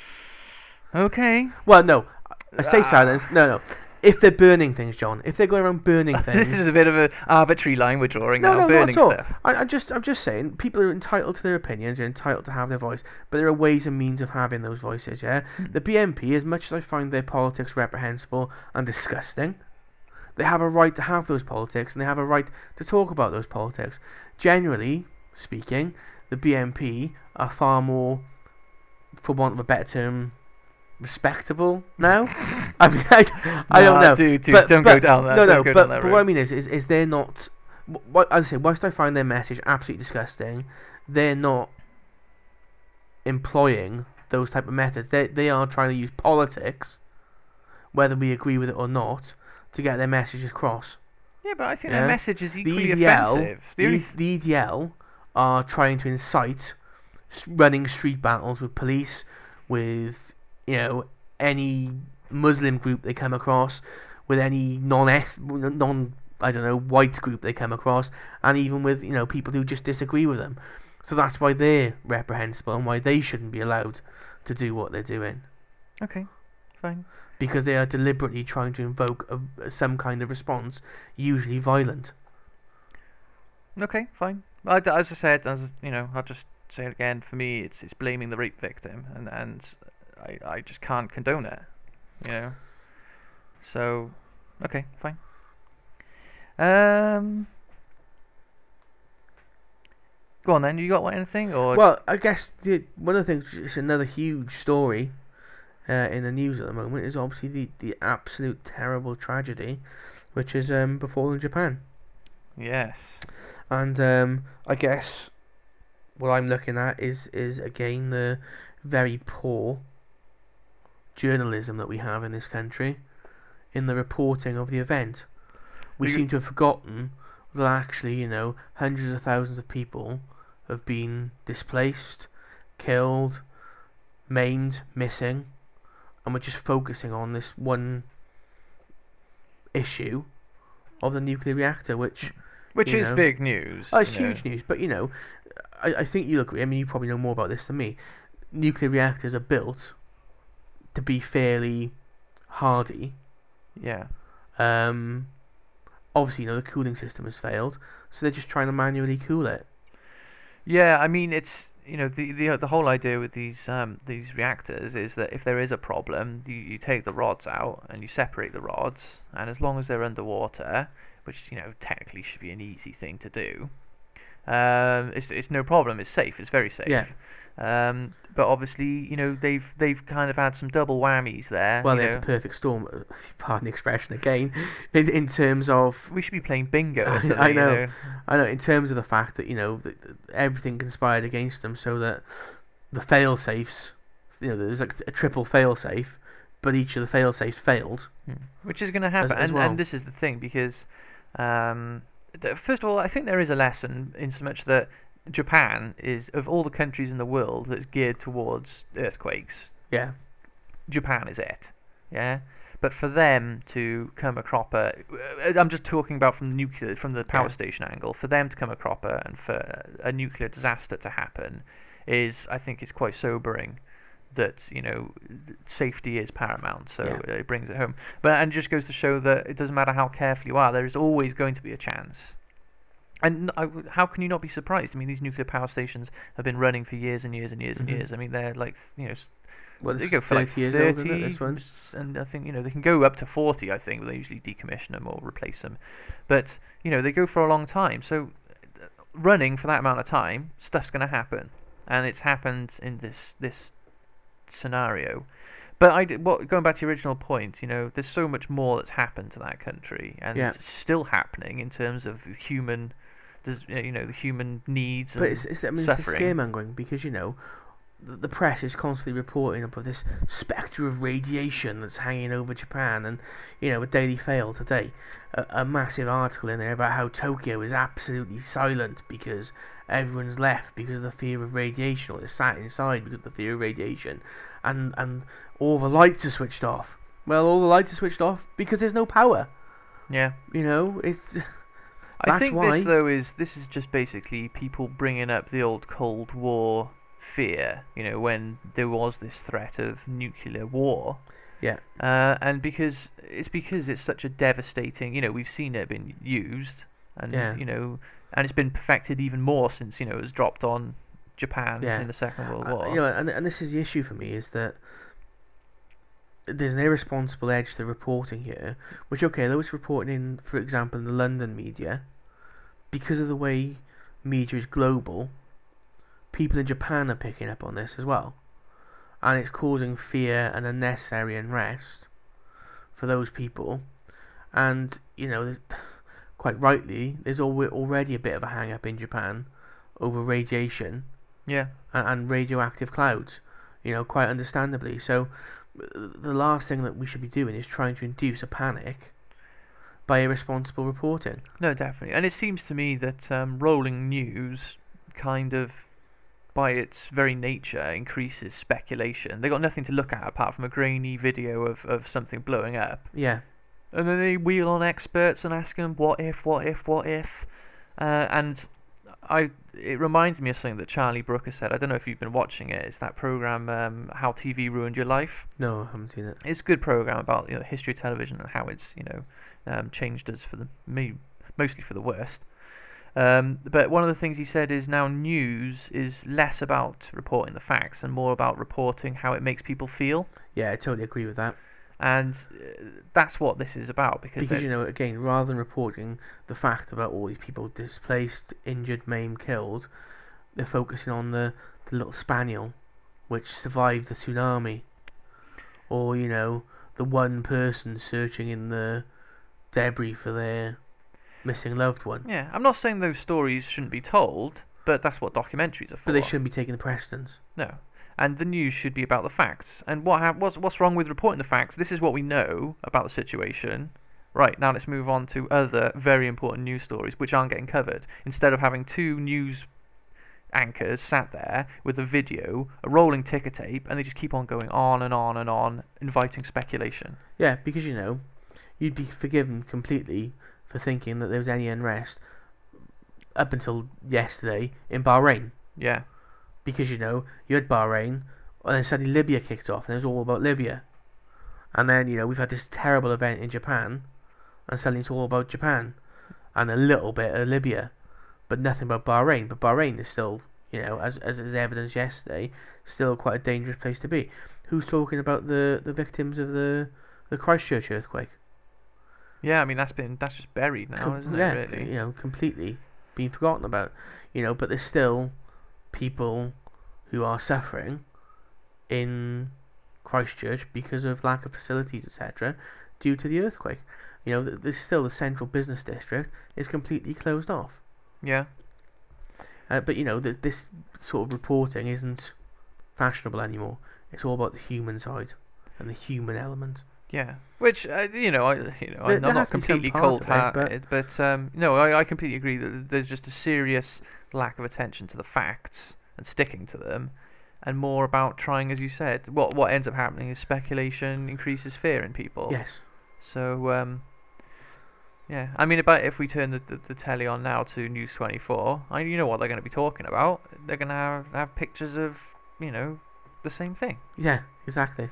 Okay. Well, no, I say Ah. silence. No, no. If they're burning things, John. If they're going around burning things. This is a bit of an arbitrary line we're drawing No, now, no, not burning at all. stuff. I, I just, I'm just saying, people are entitled to their opinions. They're entitled to have their voice, but there are ways and means of having those voices. Yeah, Hmm. the B N P, as much as I find their politics reprehensible and disgusting, they have a right to have those politics, and they have a right to talk about those politics. Generally speaking, the B N P are far more, for want of a better term, respectable now. I mean, I, I don't Nah, know. Dude, dude, But- don't but- go down that. No, don't no, go but, down that but what I road. mean is, is, is they're not. wh- What I say, whilst I find their message absolutely disgusting, they're not employing those type of methods. They they are trying to use politics, whether we agree with it or not, to get their message across. Yeah, but I think Yeah. their message is The equally E D L, offensive. The the, only E- the E D L are trying to incite s- running street battles with police, with you know any Muslim group they come across, with any non-eth- non I don't know white group they come across, and even with you know people who just disagree with them. So that's why they're reprehensible and why they shouldn't be allowed to do what they're doing, Okay, fine. because they are deliberately trying to invoke a, some kind of response, usually violent. Okay, fine. I, as I said, as you know, I'll just say it again. For me, it's it's blaming the rape victim, and and I I just can't condone it. You know. So, okay, fine. Um. Go on then. You got anything or? Well, I guess the one of the things, it's another huge story uh, in the news at the moment, is obviously the, the absolute terrible tragedy which has um, befallen Japan. Yes. And um, I guess what I'm looking at is, is again the very poor journalism that we have in this country in the reporting of the event. We You- seem to have forgotten that actually, you know, hundreds of thousands of people have been displaced, killed, maimed, missing, and we're just focusing on this one issue of the nuclear reactor, which Which you is know. big news. oh, it's you know. huge news. But you know, I, I think you'll agree. I mean, you probably know more about this than me. Nuclear reactors are built to be fairly hardy. Yeah. Um, obviously, you know, the cooling system has failed, so they're just trying to manually cool it. Yeah, I mean it's you know the the the whole idea with these um these reactors is that if there is a problem, you, you take the rods out and you separate the rods, and as long as they're underwater, which you know technically should be an easy thing to do, um, it's it's no problem. It's safe. It's very safe. Yeah. Um, but obviously, you know they've they've kind of had some double whammies there. Well, you they know. had the perfect storm. uh, Pardon the expression again. In in terms of, We should be playing bingo. Or I- something, I you know. know. I know, in terms of the fact that you know that that everything conspired against them, so that the fail safes, you know, there's like a triple fail safe, but each of the fail safes failed. Hmm. Which is going to happen, as and, well. and this is the thing because, um, th- first of all, I think there is a lesson in so much that Japan is of all the countries in the world that's geared towards earthquakes. Yeah. Japan is it, yeah. But for them to come a cropper, uh, I'm just talking about from the nuclear, from the power Yeah. station angle. For them to come a cropper and for a nuclear disaster to happen, is I think it's quite sobering. That you know, safety is paramount, so Yeah. it brings it home. But and it just goes to show that it doesn't matter how careful you are, there is always going to be a chance. And I w how can you not be surprised? I mean, these nuclear power stations have been running for years and years and years Mhm. and years. I mean, they're like th- you know. s- Well, they this go is for like thirty years old, isn't it, thirty, this one? s- and I think you know they can go up to forty. I think they usually decommission them or replace them, but you know they go for a long time. So uh, running for that amount of time, stuff's going to happen, and it's happened in this this scenario. But I d- what going back to your original point, you know, there's so much more that's happened to that country, and Yeah. it's still happening in terms of human does you know the human needs and But it's, it's I mean, it's a suffering. scaremongering because, you know, the, the press is constantly reporting about this spectre of radiation that's hanging over Japan, and, you know, a Daily Fail today, a, a massive article in there about how Tokyo is absolutely silent because everyone's left because of the fear of radiation, or they're sat inside because of the fear of radiation, and and all the lights are switched off. Well, all the lights are switched off because there's no power. Yeah. You know, it's. I That's think why- this though is this is just basically people bringing up the old Cold War fear. You know, when there was this threat of nuclear war. Yeah. Uh, and because it's because it's such a devastating. You know, we've seen it being used, and Yeah. you know, and it's been perfected even more since you know it was dropped on Japan Yeah. in the Second World Uh, War. you know, and and this is the issue for me, is that there's an irresponsible edge to reporting here, which, okay, though it's reporting in, for example, in the London media, because of the way media is global, people in Japan are picking up on this as well, and it's causing fear and unnecessary unrest for those people, and, you know, there's- quite rightly, there's al- already a bit of a hang-up in Japan over radiation yeah. and, and radioactive clouds, you know, quite understandably. So the last thing that we should be doing is trying to induce a panic by irresponsible reporting. No, definitely. And it seems to me that um, rolling news kind of, by its very nature, increases speculation. They got nothing to look at apart from a grainy video of, of something blowing up. Yeah, And then they wheel on experts and ask them, what if, what if, what if? Uh, and I, it reminds me of something that Charlie Brooker said. I don't know if you've been watching it. It's that program, um, How T V Ruined Your Life. no, I haven't seen it. It's a good program about you know history of television and how it's you know um, changed us for the me mostly for the worst. Um, but one of the things he said is now news is less about reporting the facts and more about reporting how it makes people feel, Yeah, I totally agree with that. and uh, that's what this is about because, Because, it- you know, again, rather than reporting the fact about all these people displaced, injured, maimed, killed, they're focusing on the, the little spaniel which survived the tsunami, or, you know, the one person searching in the debris for their missing loved one. yeah, I'm not saying those stories shouldn't be told, but that's what documentaries are for. But they shouldn't be taking the precedence. No. And the news should be about the facts. And what ha- what's, what's wrong with reporting the facts? This is what we know about the situation. Right, now let's move on to other very important news stories which aren't getting covered. Instead of having two news anchors sat there with a video, a rolling ticker tape, and they just keep on going on and on and on, inviting speculation. Yeah, because, you know, you'd be forgiven completely for thinking that there was any unrest up until yesterday in Bahrain. Yeah. Because, you know, you had Bahrain, and then suddenly Libya kicked off, and it was all about Libya. And then, you know, we've had this terrible event in Japan, and suddenly it's all about Japan, and a little bit of Libya, but nothing about Bahrain. But Bahrain is still, you know, as as is evidenced yesterday, still quite a dangerous place to be. Who's talking about the, the victims of the, the Christchurch earthquake? Yeah, I mean that's been that's just buried now, Com- isn't yeah, it? Really? you know, completely been forgotten about. You know, but there's still people who are suffering in Christchurch because of lack of facilities, et cetera, due to the earthquake. You know, th- there's still the central business district is completely closed off. Yeah. Uh, but you know, th- this sort of reporting isn't fashionable anymore. It's all about the human side and the human element. Yeah, which uh, you know, I you know, There- I'm there not has to be some completely part of it, cold-hearted, but, um, no, I, I completely agree that there's just a serious lack of attention to the facts and sticking to them, and more about trying, as you said, what what ends up happening is speculation increases fear in people. Yes. So, um, yeah, I mean, about if we turn the, the, the telly on now to News twenty-four, I you know what they're going to be talking about. They're going to have have pictures of you know the same thing. Yeah, exactly.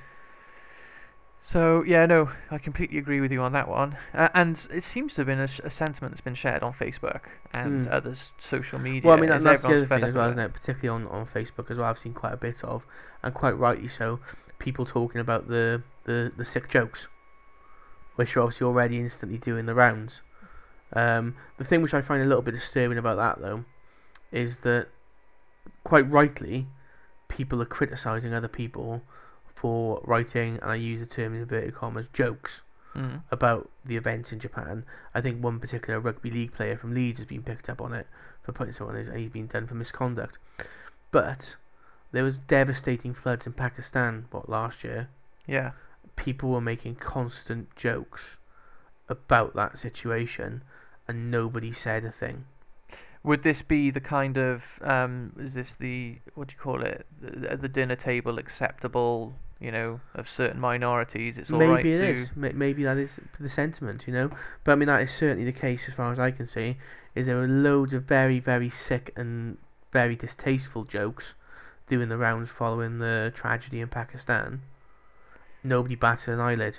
So, yeah, no, I completely agree with you on that one. Uh, and it seems to have been a, sh- a sentiment that's been shared on Facebook and Mm. other s- social media. Well, I mean, that, is that's the everyone's other fed thing up as well, with isn't it? Particularly on, on Facebook as well, I've seen quite a bit of, and quite rightly so, people talking about the, the, the sick jokes, which are obviously already instantly doing the rounds. Um, the thing which I find a little bit disturbing about that, though, is that, quite rightly, people are criticising other people for writing, and I use the term in inverted commas, jokes. Mm. about the events in Japan. I think one particular rugby league player from Leeds has been picked up on it for putting someone in, and he's been done for misconduct. But there was devastating floods in Pakistan, what, last year? Yeah. People were making constant jokes about that situation, and nobody said a thing. Would this be the kind of um, is this the what do you call it the, at the dinner table acceptable, you know, of certain minorities? It's all right Maybe it to is. Ma- Maybe that is the sentiment, you know. But I mean, that is certainly the case as far as I can see. Is there were loads of very, very sick and very distasteful jokes doing the rounds following the tragedy in Pakistan. Nobody batted an eyelid.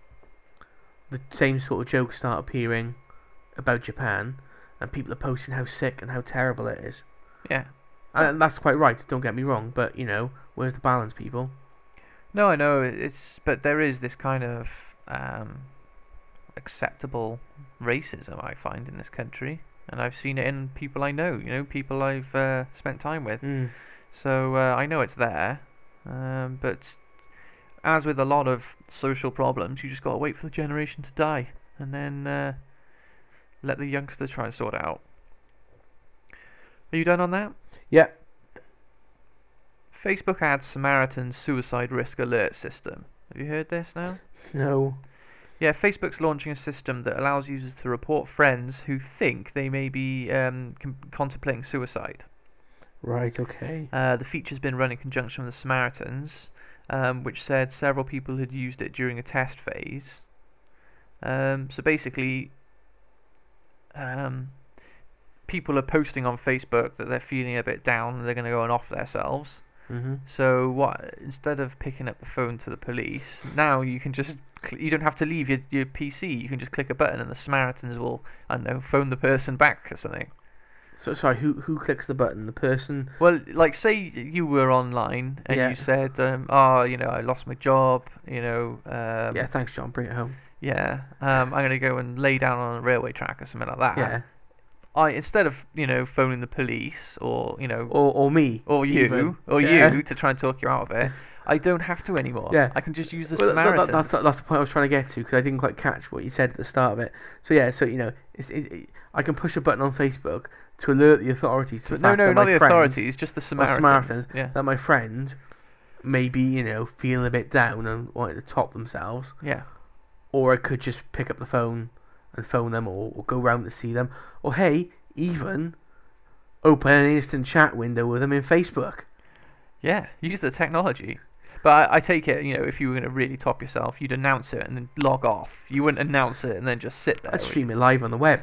The same sort of jokes start appearing about Japan, and people are posting how sick and how terrible it is. Yeah. And that's quite right, don't get me wrong, but, you know, where's the balance, people? No, I know it's, but there is this kind of um, acceptable racism I find in this country, and I've seen it in people I know. You know, people I've uh, spent time with. Mm. So uh, I know it's there, um, but as with a lot of social problems, you just got to wait for the generation to die, and then uh, let the youngsters try and sort it out. Are you done on that? Yeah. Facebook adds Samaritan's suicide risk alert system. Have you heard this now? No. Yeah, Facebook's launching a system that allows users to report friends who think they may be um, com- contemplating suicide. Right, okay. Uh, the feature's been run in conjunction with the Samaritans, um, which said several people had used it during a test phase. Um, so basically, um, people are posting on Facebook that they're feeling a bit down and they're going to go and off themselves. Mm-hmm. So what? Instead of picking up the phone to the police, now you can just cl- you don't have to leave your your P C. You can just click a button and the Samaritans will, I don't know, phone the person back or something. So sorry, who who clicks the button? The person? Well, like say you were online and Yeah. you said, um, "Oh, you know, I lost my job. You know, um, Yeah, thanks, John. Bring it home. yeah, um, I'm gonna go and lay down on a railway track or something like that." Yeah. I instead of you know phoning the police or you know Or or me. or you even. or Yeah. you to try and talk you out of it, I don't have to anymore. Yeah. I can just use the Well, that- that- Samaritans. that's that's the point I was trying to get to, because I didn't quite catch what you said at the start of it. So yeah, so you know, it's, it, it, I can push a button on Facebook to alert the authorities to the But no, fact no, that not my the friend, authorities, just the Samaritans. Samaritans. Yeah, that my friend may be, you know, feeling a bit down and wanting to top themselves, yeah, or I could just pick up the phone and phone them, or, or go round to see them, or hey, even open an instant chat window with them in Facebook. yeah. Use the technology. But I, I take it, you know, if you were going to really top yourself, you'd announce it and then log off. You wouldn't announce it and then just sit there. I'd stream it live on the web.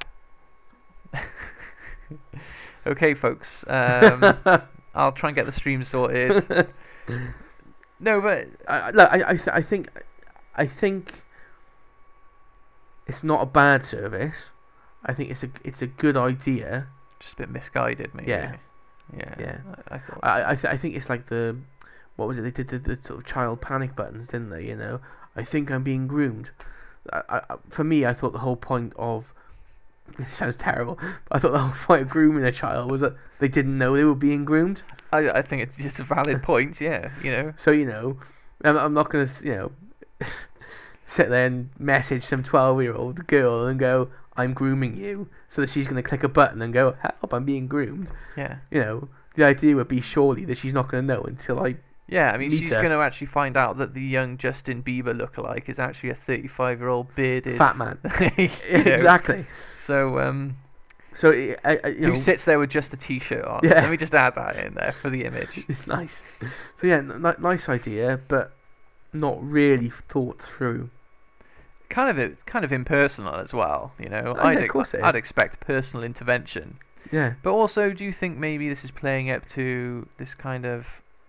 Okay, folks. Um, I'll try and get the stream sorted. No, but I, I- look, I, I, th- I think, I think it's not a bad service. I think it's a, it's a good idea. just a bit misguided, maybe. Yeah. Yeah. Yeah. I, I thought. I, I, th- I think it's like the, what was it? They did the, the sort of child panic buttons, didn't they? You know, I think I'm being groomed. I, I, for me, I thought the whole point of, it sounds terrible, but I thought the whole point of grooming a child was that they didn't know they were being groomed. I, I think it's just a valid point. Yeah. You know. So you know, I'm, I'm not gonna, you know, sit there and message some twelve-year-old girl and go, "I'm grooming you," so that she's gonna click a button and go, "Help! I'm being groomed." Yeah. You know, the idea would be surely that she's not gonna know until I. Yeah, I mean, she's Meter. going to actually find out that the young Justin Bieber lookalike is actually a thirty-five-year-old bearded Fat man. you know. Exactly. So, um, So I, I, I- you who know, sits there with just a t-shirt on? Yeah. Let me just add that in there for the image. it's nice. So yeah, n- n- nice idea, but not really thought through. Kind of, it, kind of impersonal as well. You know, Oh, yeah, I'd, of ex- course it I'd is. expect personal intervention. Yeah. But also, do you think maybe this is playing up to this kind of?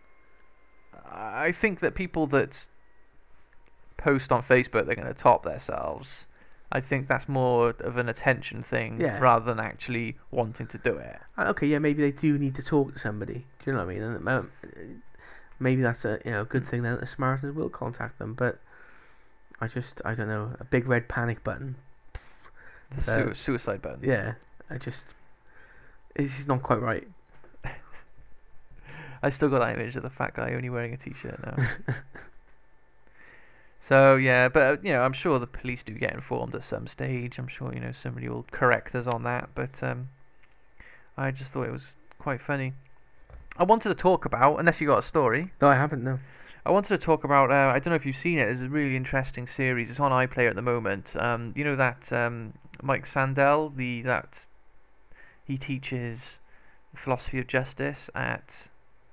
I think that people that post on Facebook they're going to top themselves. I think that's more of an attention thing Yeah. rather than actually wanting to do it. Uh, Okay, yeah, maybe they do need to talk to somebody. Do you know what I mean? And um, maybe that's a you know good thing then that the Samaritans will contact them. But I just I don't know, a big red panic button. The Uh, su- suicide button. Yeah, I just it's just not quite right. I still got that image of the fat guy only wearing a t-shirt now. So yeah, but uh, you know, I'm sure the police do get informed at some stage. I'm sure you know somebody will correct us on that. But um, I just thought it was quite funny. I wanted to talk about, unless you got a story. No, I haven't. No. I wanted to talk about. Uh, I don't know if you've seen it. It's a really interesting series. It's on iPlayer at the moment. Um, you know that um, Mike Sandel, the that he teaches philosophy of justice at.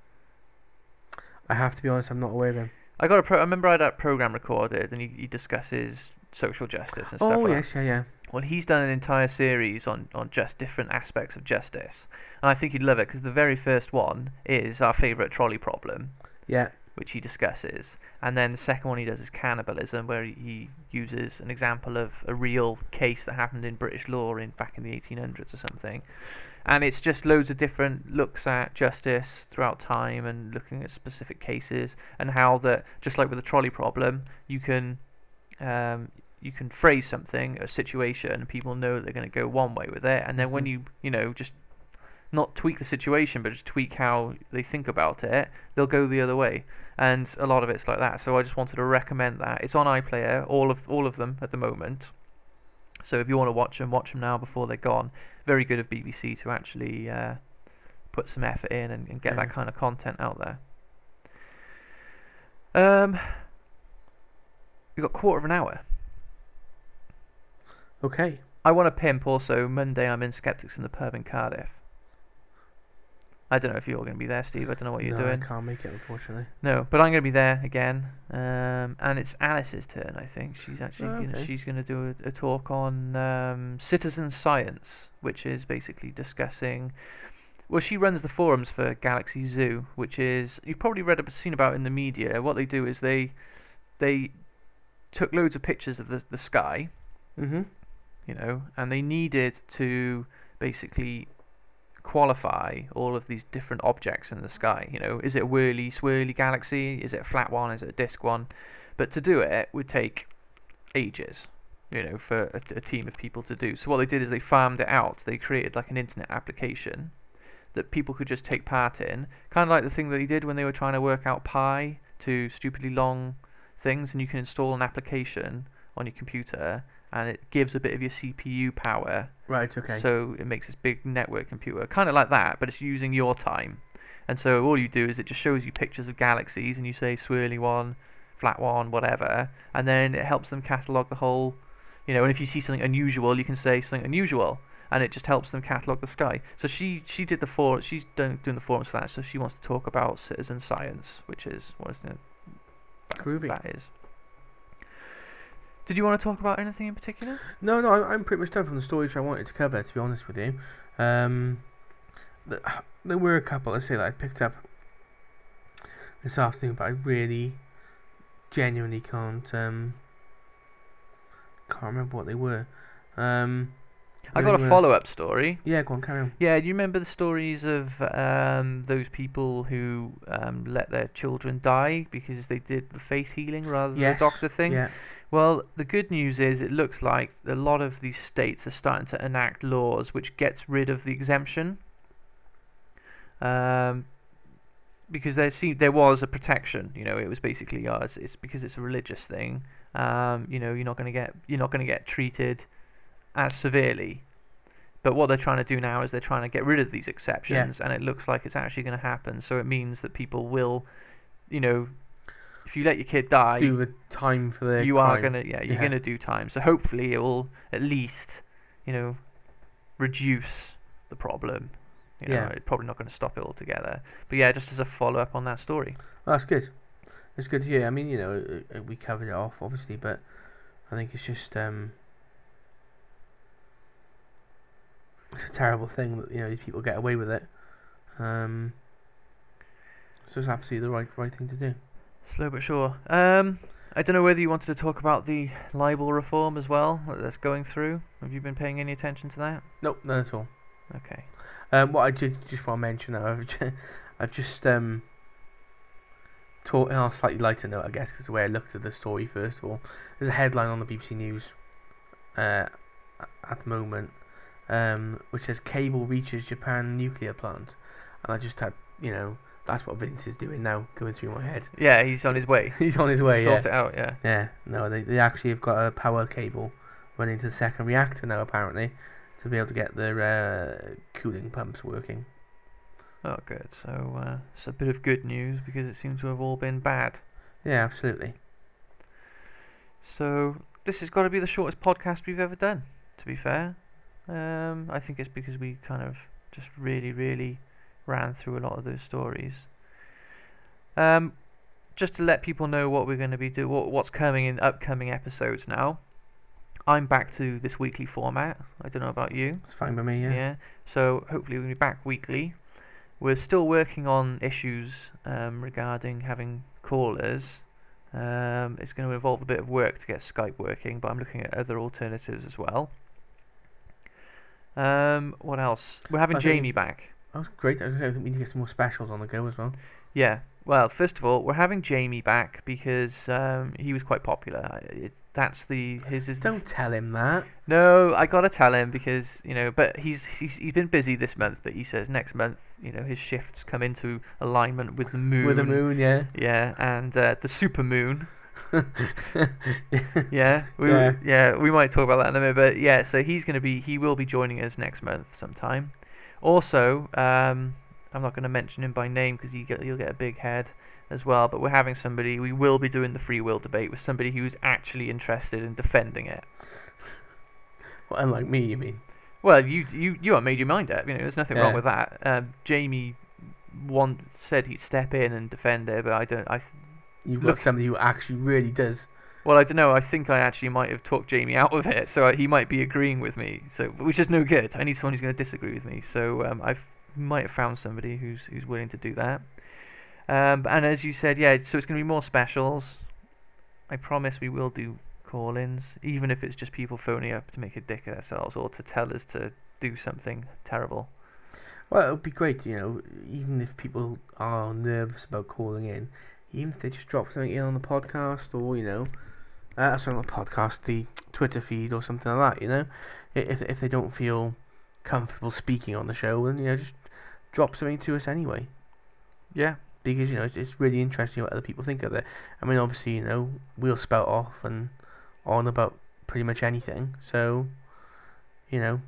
I have to be honest. I'm not aware of him. I got a pro- I remember I had that program recorded, and he, he discusses social justice and stuff Oh like yes, that. yeah, yeah. Well, he's done an entire series on, on just different aspects of justice, and I think you'd love it because the very first one is our favourite trolley problem, Yeah. which he discusses, and then the second one he does is cannibalism, where he, he uses an example of a real case that happened in British law in back in the eighteen hundreds or something, and it's just loads of different looks at justice throughout time and looking at specific cases and how that, just like with the trolley problem, you can um, you can phrase something, a situation, and people know they're going to go one way with it, and then when Mhm. you you know just not tweak the situation, but just tweak how they think about it, they'll go the other way. And a lot of it's like that. So I just wanted to recommend that. It's on iPlayer, all of all of them at the moment. So if you want to watch them, watch them now before they're gone. Very good of B B C to actually uh, put some effort in and, and get Yeah. that kind of content out there. Um, we've got a quarter of an hour. Okay. I want to pimp also. Monday I'm in Skeptics in the Pub in Cardiff. I don't know if you're going to be there, Steve. I don't know what you're no, doing. I can't make it, unfortunately. No, but I'm going to be there again, um, and it's Alice's turn. I think she's actually Oh, gonna, okay. she's going to do a, a talk on um, citizen science, which is basically discussing. Well, she runs the forums for Galaxy Zoo, which is you've probably read about, seen about in the media. What they do is they they took loads of pictures of the the sky, Mm-hmm. you know, and they needed to basically qualify all of these different objects in the sky. You know, is it a whirly, swirly galaxy? Is it a flat one? Is it a disk one? But to do it would take ages, you know, for a, a team of people to do. So what they did is they farmed it out. They created like an internet application that people could just take part in, kind of like the thing that they did when they were trying to work out pi to stupidly long things, and you can install an application on your computer and it gives a bit of your C P U power. Right, okay. So it makes this big network computer, kind of like that, but it's using your time. And so all you do is it just shows you pictures of galaxies, and you say swirly one, flat one, whatever, and then it helps them catalog the whole, you know. And if you see something unusual, you can say something unusual, and it just helps them catalog the sky. So she she did the for she's done, doing the forums for that. So she wants to talk about citizen science, which is what is it? Groovy. That is. Did you want to talk about anything in particular? No, no, I'm, I'm pretty much done from the stories I wanted to cover, to be honest with you. Um, th- there were a couple, let's say, that I picked up this afternoon, but I really, genuinely can't, um, can't remember what they were. Um, I got a anywhere follow else? up story. Yeah, go on, carry on. Yeah, do you remember the stories of um, those people who um, let their children die because they did the faith healing rather than Yes. the doctor thing? Yeah. Well, the good news is it looks like a lot of these states are starting to enact laws which gets rid of the exemption. Um, because there seemed there was a protection, you know, it was basically uh, it's, it's because it's a religious thing. Um, you know, you're not going to get you're not going to get treated as severely. But what they're trying to do now is they're trying to get rid of these exceptions, and it looks like it's actually going to happen. So it means that people will, you know, if you let your kid die, Do the time for their you crime. are gonna yeah you're Yeah. gonna do time. So hopefully it will at least, you know, reduce the problem. You know, Yeah. it's probably not going to stop it altogether. But yeah, just as a follow up on that story. Oh, that's good. It's good to hear. I mean, you know, uh, uh, we covered it off, obviously, but I think it's just, um, it's a terrible thing that, you know, these people get away with it. Um, it's just absolutely the right right thing to do. Slow but sure. Um, I don't know whether you wanted to talk about the libel reform as well that's going through. Have you been paying any attention to that? Nope, none at all. Okay. Um, what I did just want to mention, though, I've just, I've just um, taught on a slightly lighter note, I guess, because the way I looked at the story, first of all, there's a headline on the B B C News uh, at the moment, um, which says cable reaches Japan nuclear plant, and I just had, you know, That's what Vince is doing now, going through my head. Yeah, he's on his way. He's on his way, Sort yeah. it out, yeah. Yeah, no, they, they actually have got a power cable running to the second reactor now, apparently, to be able to get their uh, cooling pumps working. Oh, good. So uh, it's a bit of good news because it seems to have all been bad. Yeah, absolutely. So this has got to be the shortest podcast we've ever done, to be fair. Um, I think it's because we kind of just really, really ran through a lot of those stories. Um, just to let people know what we're going to be do, what, what's coming in upcoming episodes now. I'm back to this weekly format. I don't know about you. It's fine by me, yeah. Yeah. So hopefully we'll be back weekly. We're still working on issues um, regarding having callers. Um, it's going to involve a bit of work to get Skype working, but I'm looking at other alternatives as well. Um, what else? We're having I Jamie think- back. That was great. I was gonna say, I think we need to get some more specials on the go as well. Yeah. Well, first of all, we're having Jamie back because um, he was quite popular. I- It, that's the his is Don't tell him that. No, I gotta tell him because you know, but he's he's he's been busy this month. But he says next month, you know, his shifts come into alignment with the moon. With the moon, yeah. Yeah, and uh, the super moon. yeah, we Yeah. yeah we might talk about that in a minute. But yeah, so he's gonna be he will be joining us next month sometime. Also, um, I'm not going to mention him by name because you get you'll get a big head as well. But we're having somebody. We will be doing the free will debate with somebody who's actually interested in defending it. Well, unlike me, you mean? Well, you you you haven't made your mind up. You know, there's nothing Yeah. wrong with that. Um, Jamie one said he'd step in and defend it, but I don't. I th- You've Look- got somebody who actually really does. well, I don't know. I think I actually might have talked Jamie out of it, so he might be agreeing with me. So, which is no good. I need someone who's going to disagree with me. So um, I might have found somebody who's who's willing to do that. Um, and as you said, yeah. So it's going to be more specials. I promise we will do call-ins, even if it's just people phoning up to make a dick of themselves or to tell us to do something terrible. Well, it would be great, you know, even if people are nervous about calling in, even if they just drop something in on the podcast or, you know, uh, sorry, not the podcast, the Twitter feed or something like that, you know, I- if if they don't feel comfortable speaking on the show, then, you know, just drop something to us anyway. Yeah. Because, you know, it's, it's really interesting what other people think of it. I mean, obviously, you know, we'll spout off and on about pretty much anything, so, you know,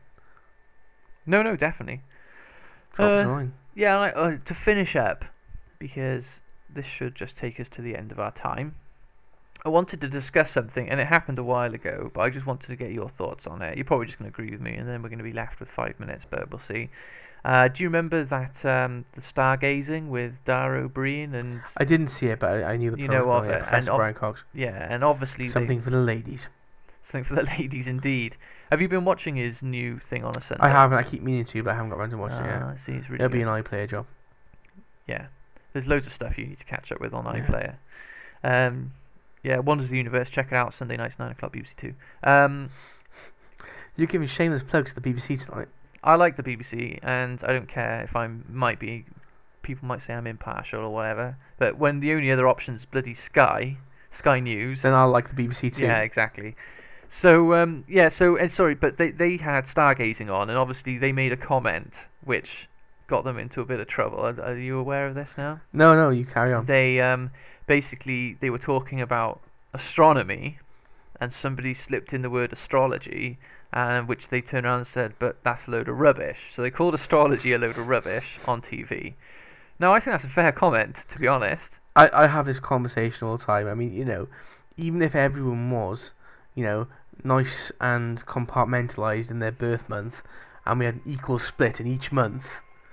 No, no, definitely. drop us a Uh, line. Yeah, like, uh, to finish up, because this should just take us to the end of our time. I wanted to discuss something, and it happened a while ago, but I just wanted to get your thoughts on it. You're probably just going to agree with me, and then we're going to be left with five minutes, but we'll see. Uh, do you remember that um, the stargazing with Dara O'Brien and I didn't see it, but I, I knew the you know protocol, of yeah, it, Professor and ob- Brian Cox. yeah, and obviously they- Something for the ladies. something for the ladies indeed. Have you been watching his new thing on a Sunday? I haven't. I keep meaning to, but I haven't got around to watching it Ah, yet. I see, it's really It'll be good. an iPlayer job. Yeah, there's loads of stuff you need to catch up with on Yeah. iPlayer. Um, yeah, Wonders of the Universe. Check it out Sunday nights nine o'clock B B C Two. Um, You're giving shameless plugs to the B B C tonight. I like the B B C, and I don't care if I might be. People might say I'm impartial or whatever, but when the only other option's bloody Sky, Sky News. Then I'll like the B B C too. Yeah, exactly. So um, yeah, so and sorry, but they they had stargazing on, and obviously they made a comment which got them into a bit of trouble. Are, are you aware of this now? No, no, you carry on. They um, basically they were talking about astronomy, and somebody slipped in the word astrology, and which they turned around and said, but that's a load of rubbish. So they called astrology a load of rubbish on T V. Now I think that's a fair comment, to be honest. I, I have this conversation all the time. I mean, you know, even if everyone was, you know, nice and compartmentalized in their birth month, and we had an equal split in each month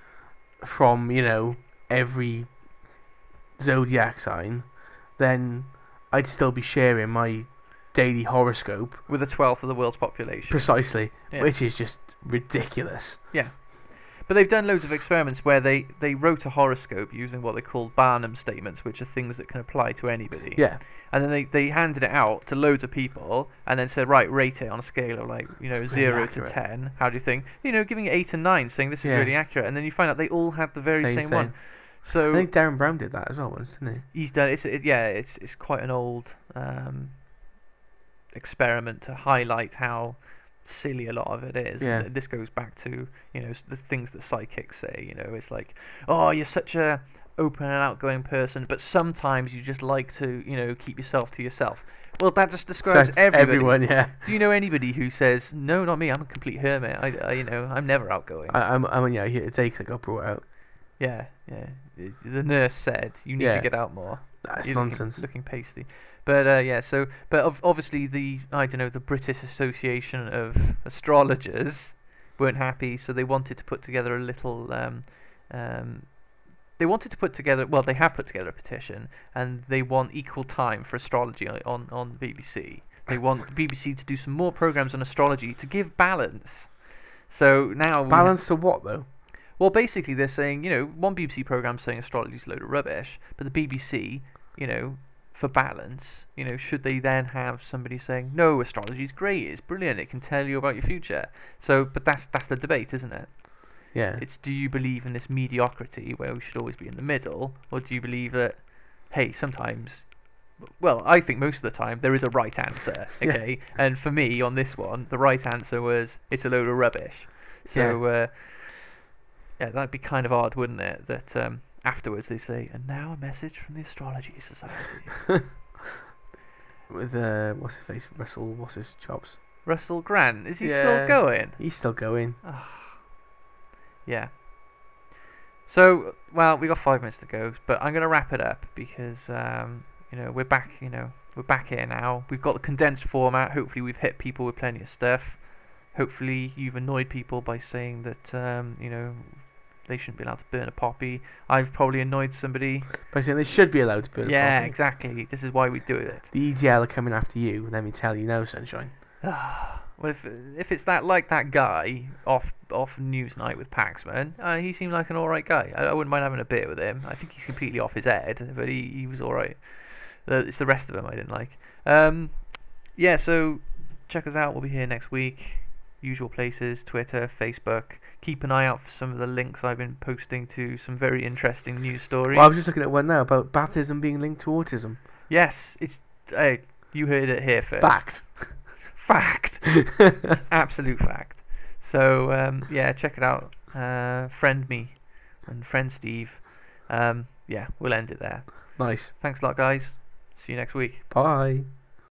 from, you know, every zodiac sign, then I'd still be sharing my daily horoscope With a twelfth of the world's population. precisely, Yeah. which is just ridiculous. But they've done loads of experiments where they, they wrote a horoscope using what they call Barnum statements, which are things that can apply to anybody. Yeah, And then they, they handed it out to loads of people and then said, right, rate it on a scale of like, you know, It's zero really to accurate. ten. How do you think? You know, giving it eight and nine, saying this is Yeah. really accurate. And then you find out they all had the very Same same, thing. one. I So think Darren Brown did that as well once, didn't he? he's done it's it, yeah, it's it's quite an old um, experiment to highlight how silly a lot of it is. Yeah. This goes back to, you know, s- the things that psychics say. You know, it's like, oh, you're such a open and outgoing person, but sometimes you just like to, you know, keep yourself to yourself. Well, that just describes So everybody. everyone, yeah. Do you know anybody who says, no, not me, I'm a complete hermit. I, I you know, I'm never outgoing. I, I'm, I'm, yeah, it takes I got brought out. yeah, yeah. I- The nurse said, you need Yeah. to get out more. That's You're looking- nonsense. Looking, pasty. But uh, yeah, so but ov- obviously the I don't know the British Association of Astrologers weren't happy, so they wanted to put together a little. Um, um, they wanted to put together. Well, they have put together a petition, and they want equal time for astrology on on, on the B B C. They want the B B C to do some more programs on astrology to give balance. So now we ha- Balance to what though? well, basically, they're saying, you know, one B B C program's saying astrology's a load of rubbish, but the B B C, you know, for balance, you know, should they then have somebody saying, no, astrology's great, it's brilliant, it can tell you about your future. So, but that's that's the debate, isn't it? Yeah. It's, do you believe in this mediocrity where we should always be in the middle, or do you believe that, hey, sometimes, well, I think most of the time there is a right answer, Yeah. okay? And for me, on this one, the right answer was, it's a load of rubbish. So, uh, yeah, that'd be kind of odd, wouldn't it? That um, afterwards they say, and now a message from the Astrology Society. With uh, what's his face? Russell, what's his chops? Russell Grant, is he Yeah. still going? He's still going. Yeah. So, well, we got five minutes to go, but I'm going to wrap it up because, um, you know, we're back, you know, we're back here now. We've got the condensed format. Hopefully we've hit people with plenty of stuff. Hopefully you've annoyed people by saying that, um, you know, they shouldn't be allowed to burn a poppy. I've probably annoyed somebody. By saying they should be allowed to burn a Yeah, poppy. exactly. This is why we do it. The E D L are coming after you. Let me tell you, no sunshine. Well, if if it's that like that guy off off Newsnight with Paxman, uh, he seemed like an all right guy. I, I wouldn't mind having a beer with him. I think he's completely off his head, but he, he was all right. Uh, it's the rest of them I didn't like. Um, yeah, so check us out. We'll be here next week. Usual places: Twitter, Facebook. Keep an eye out for some of the links I've been posting to some very interesting news stories. Well, I was just looking at one now about baptism being linked to autism. Yes, it's. Hey, you heard it here first. Fact. Fact. It's absolute fact. So um, yeah, check it out. Uh, friend me and friend Steve. Um, yeah, we'll end it there. Nice. Thanks a lot, guys. See you next week. Bye.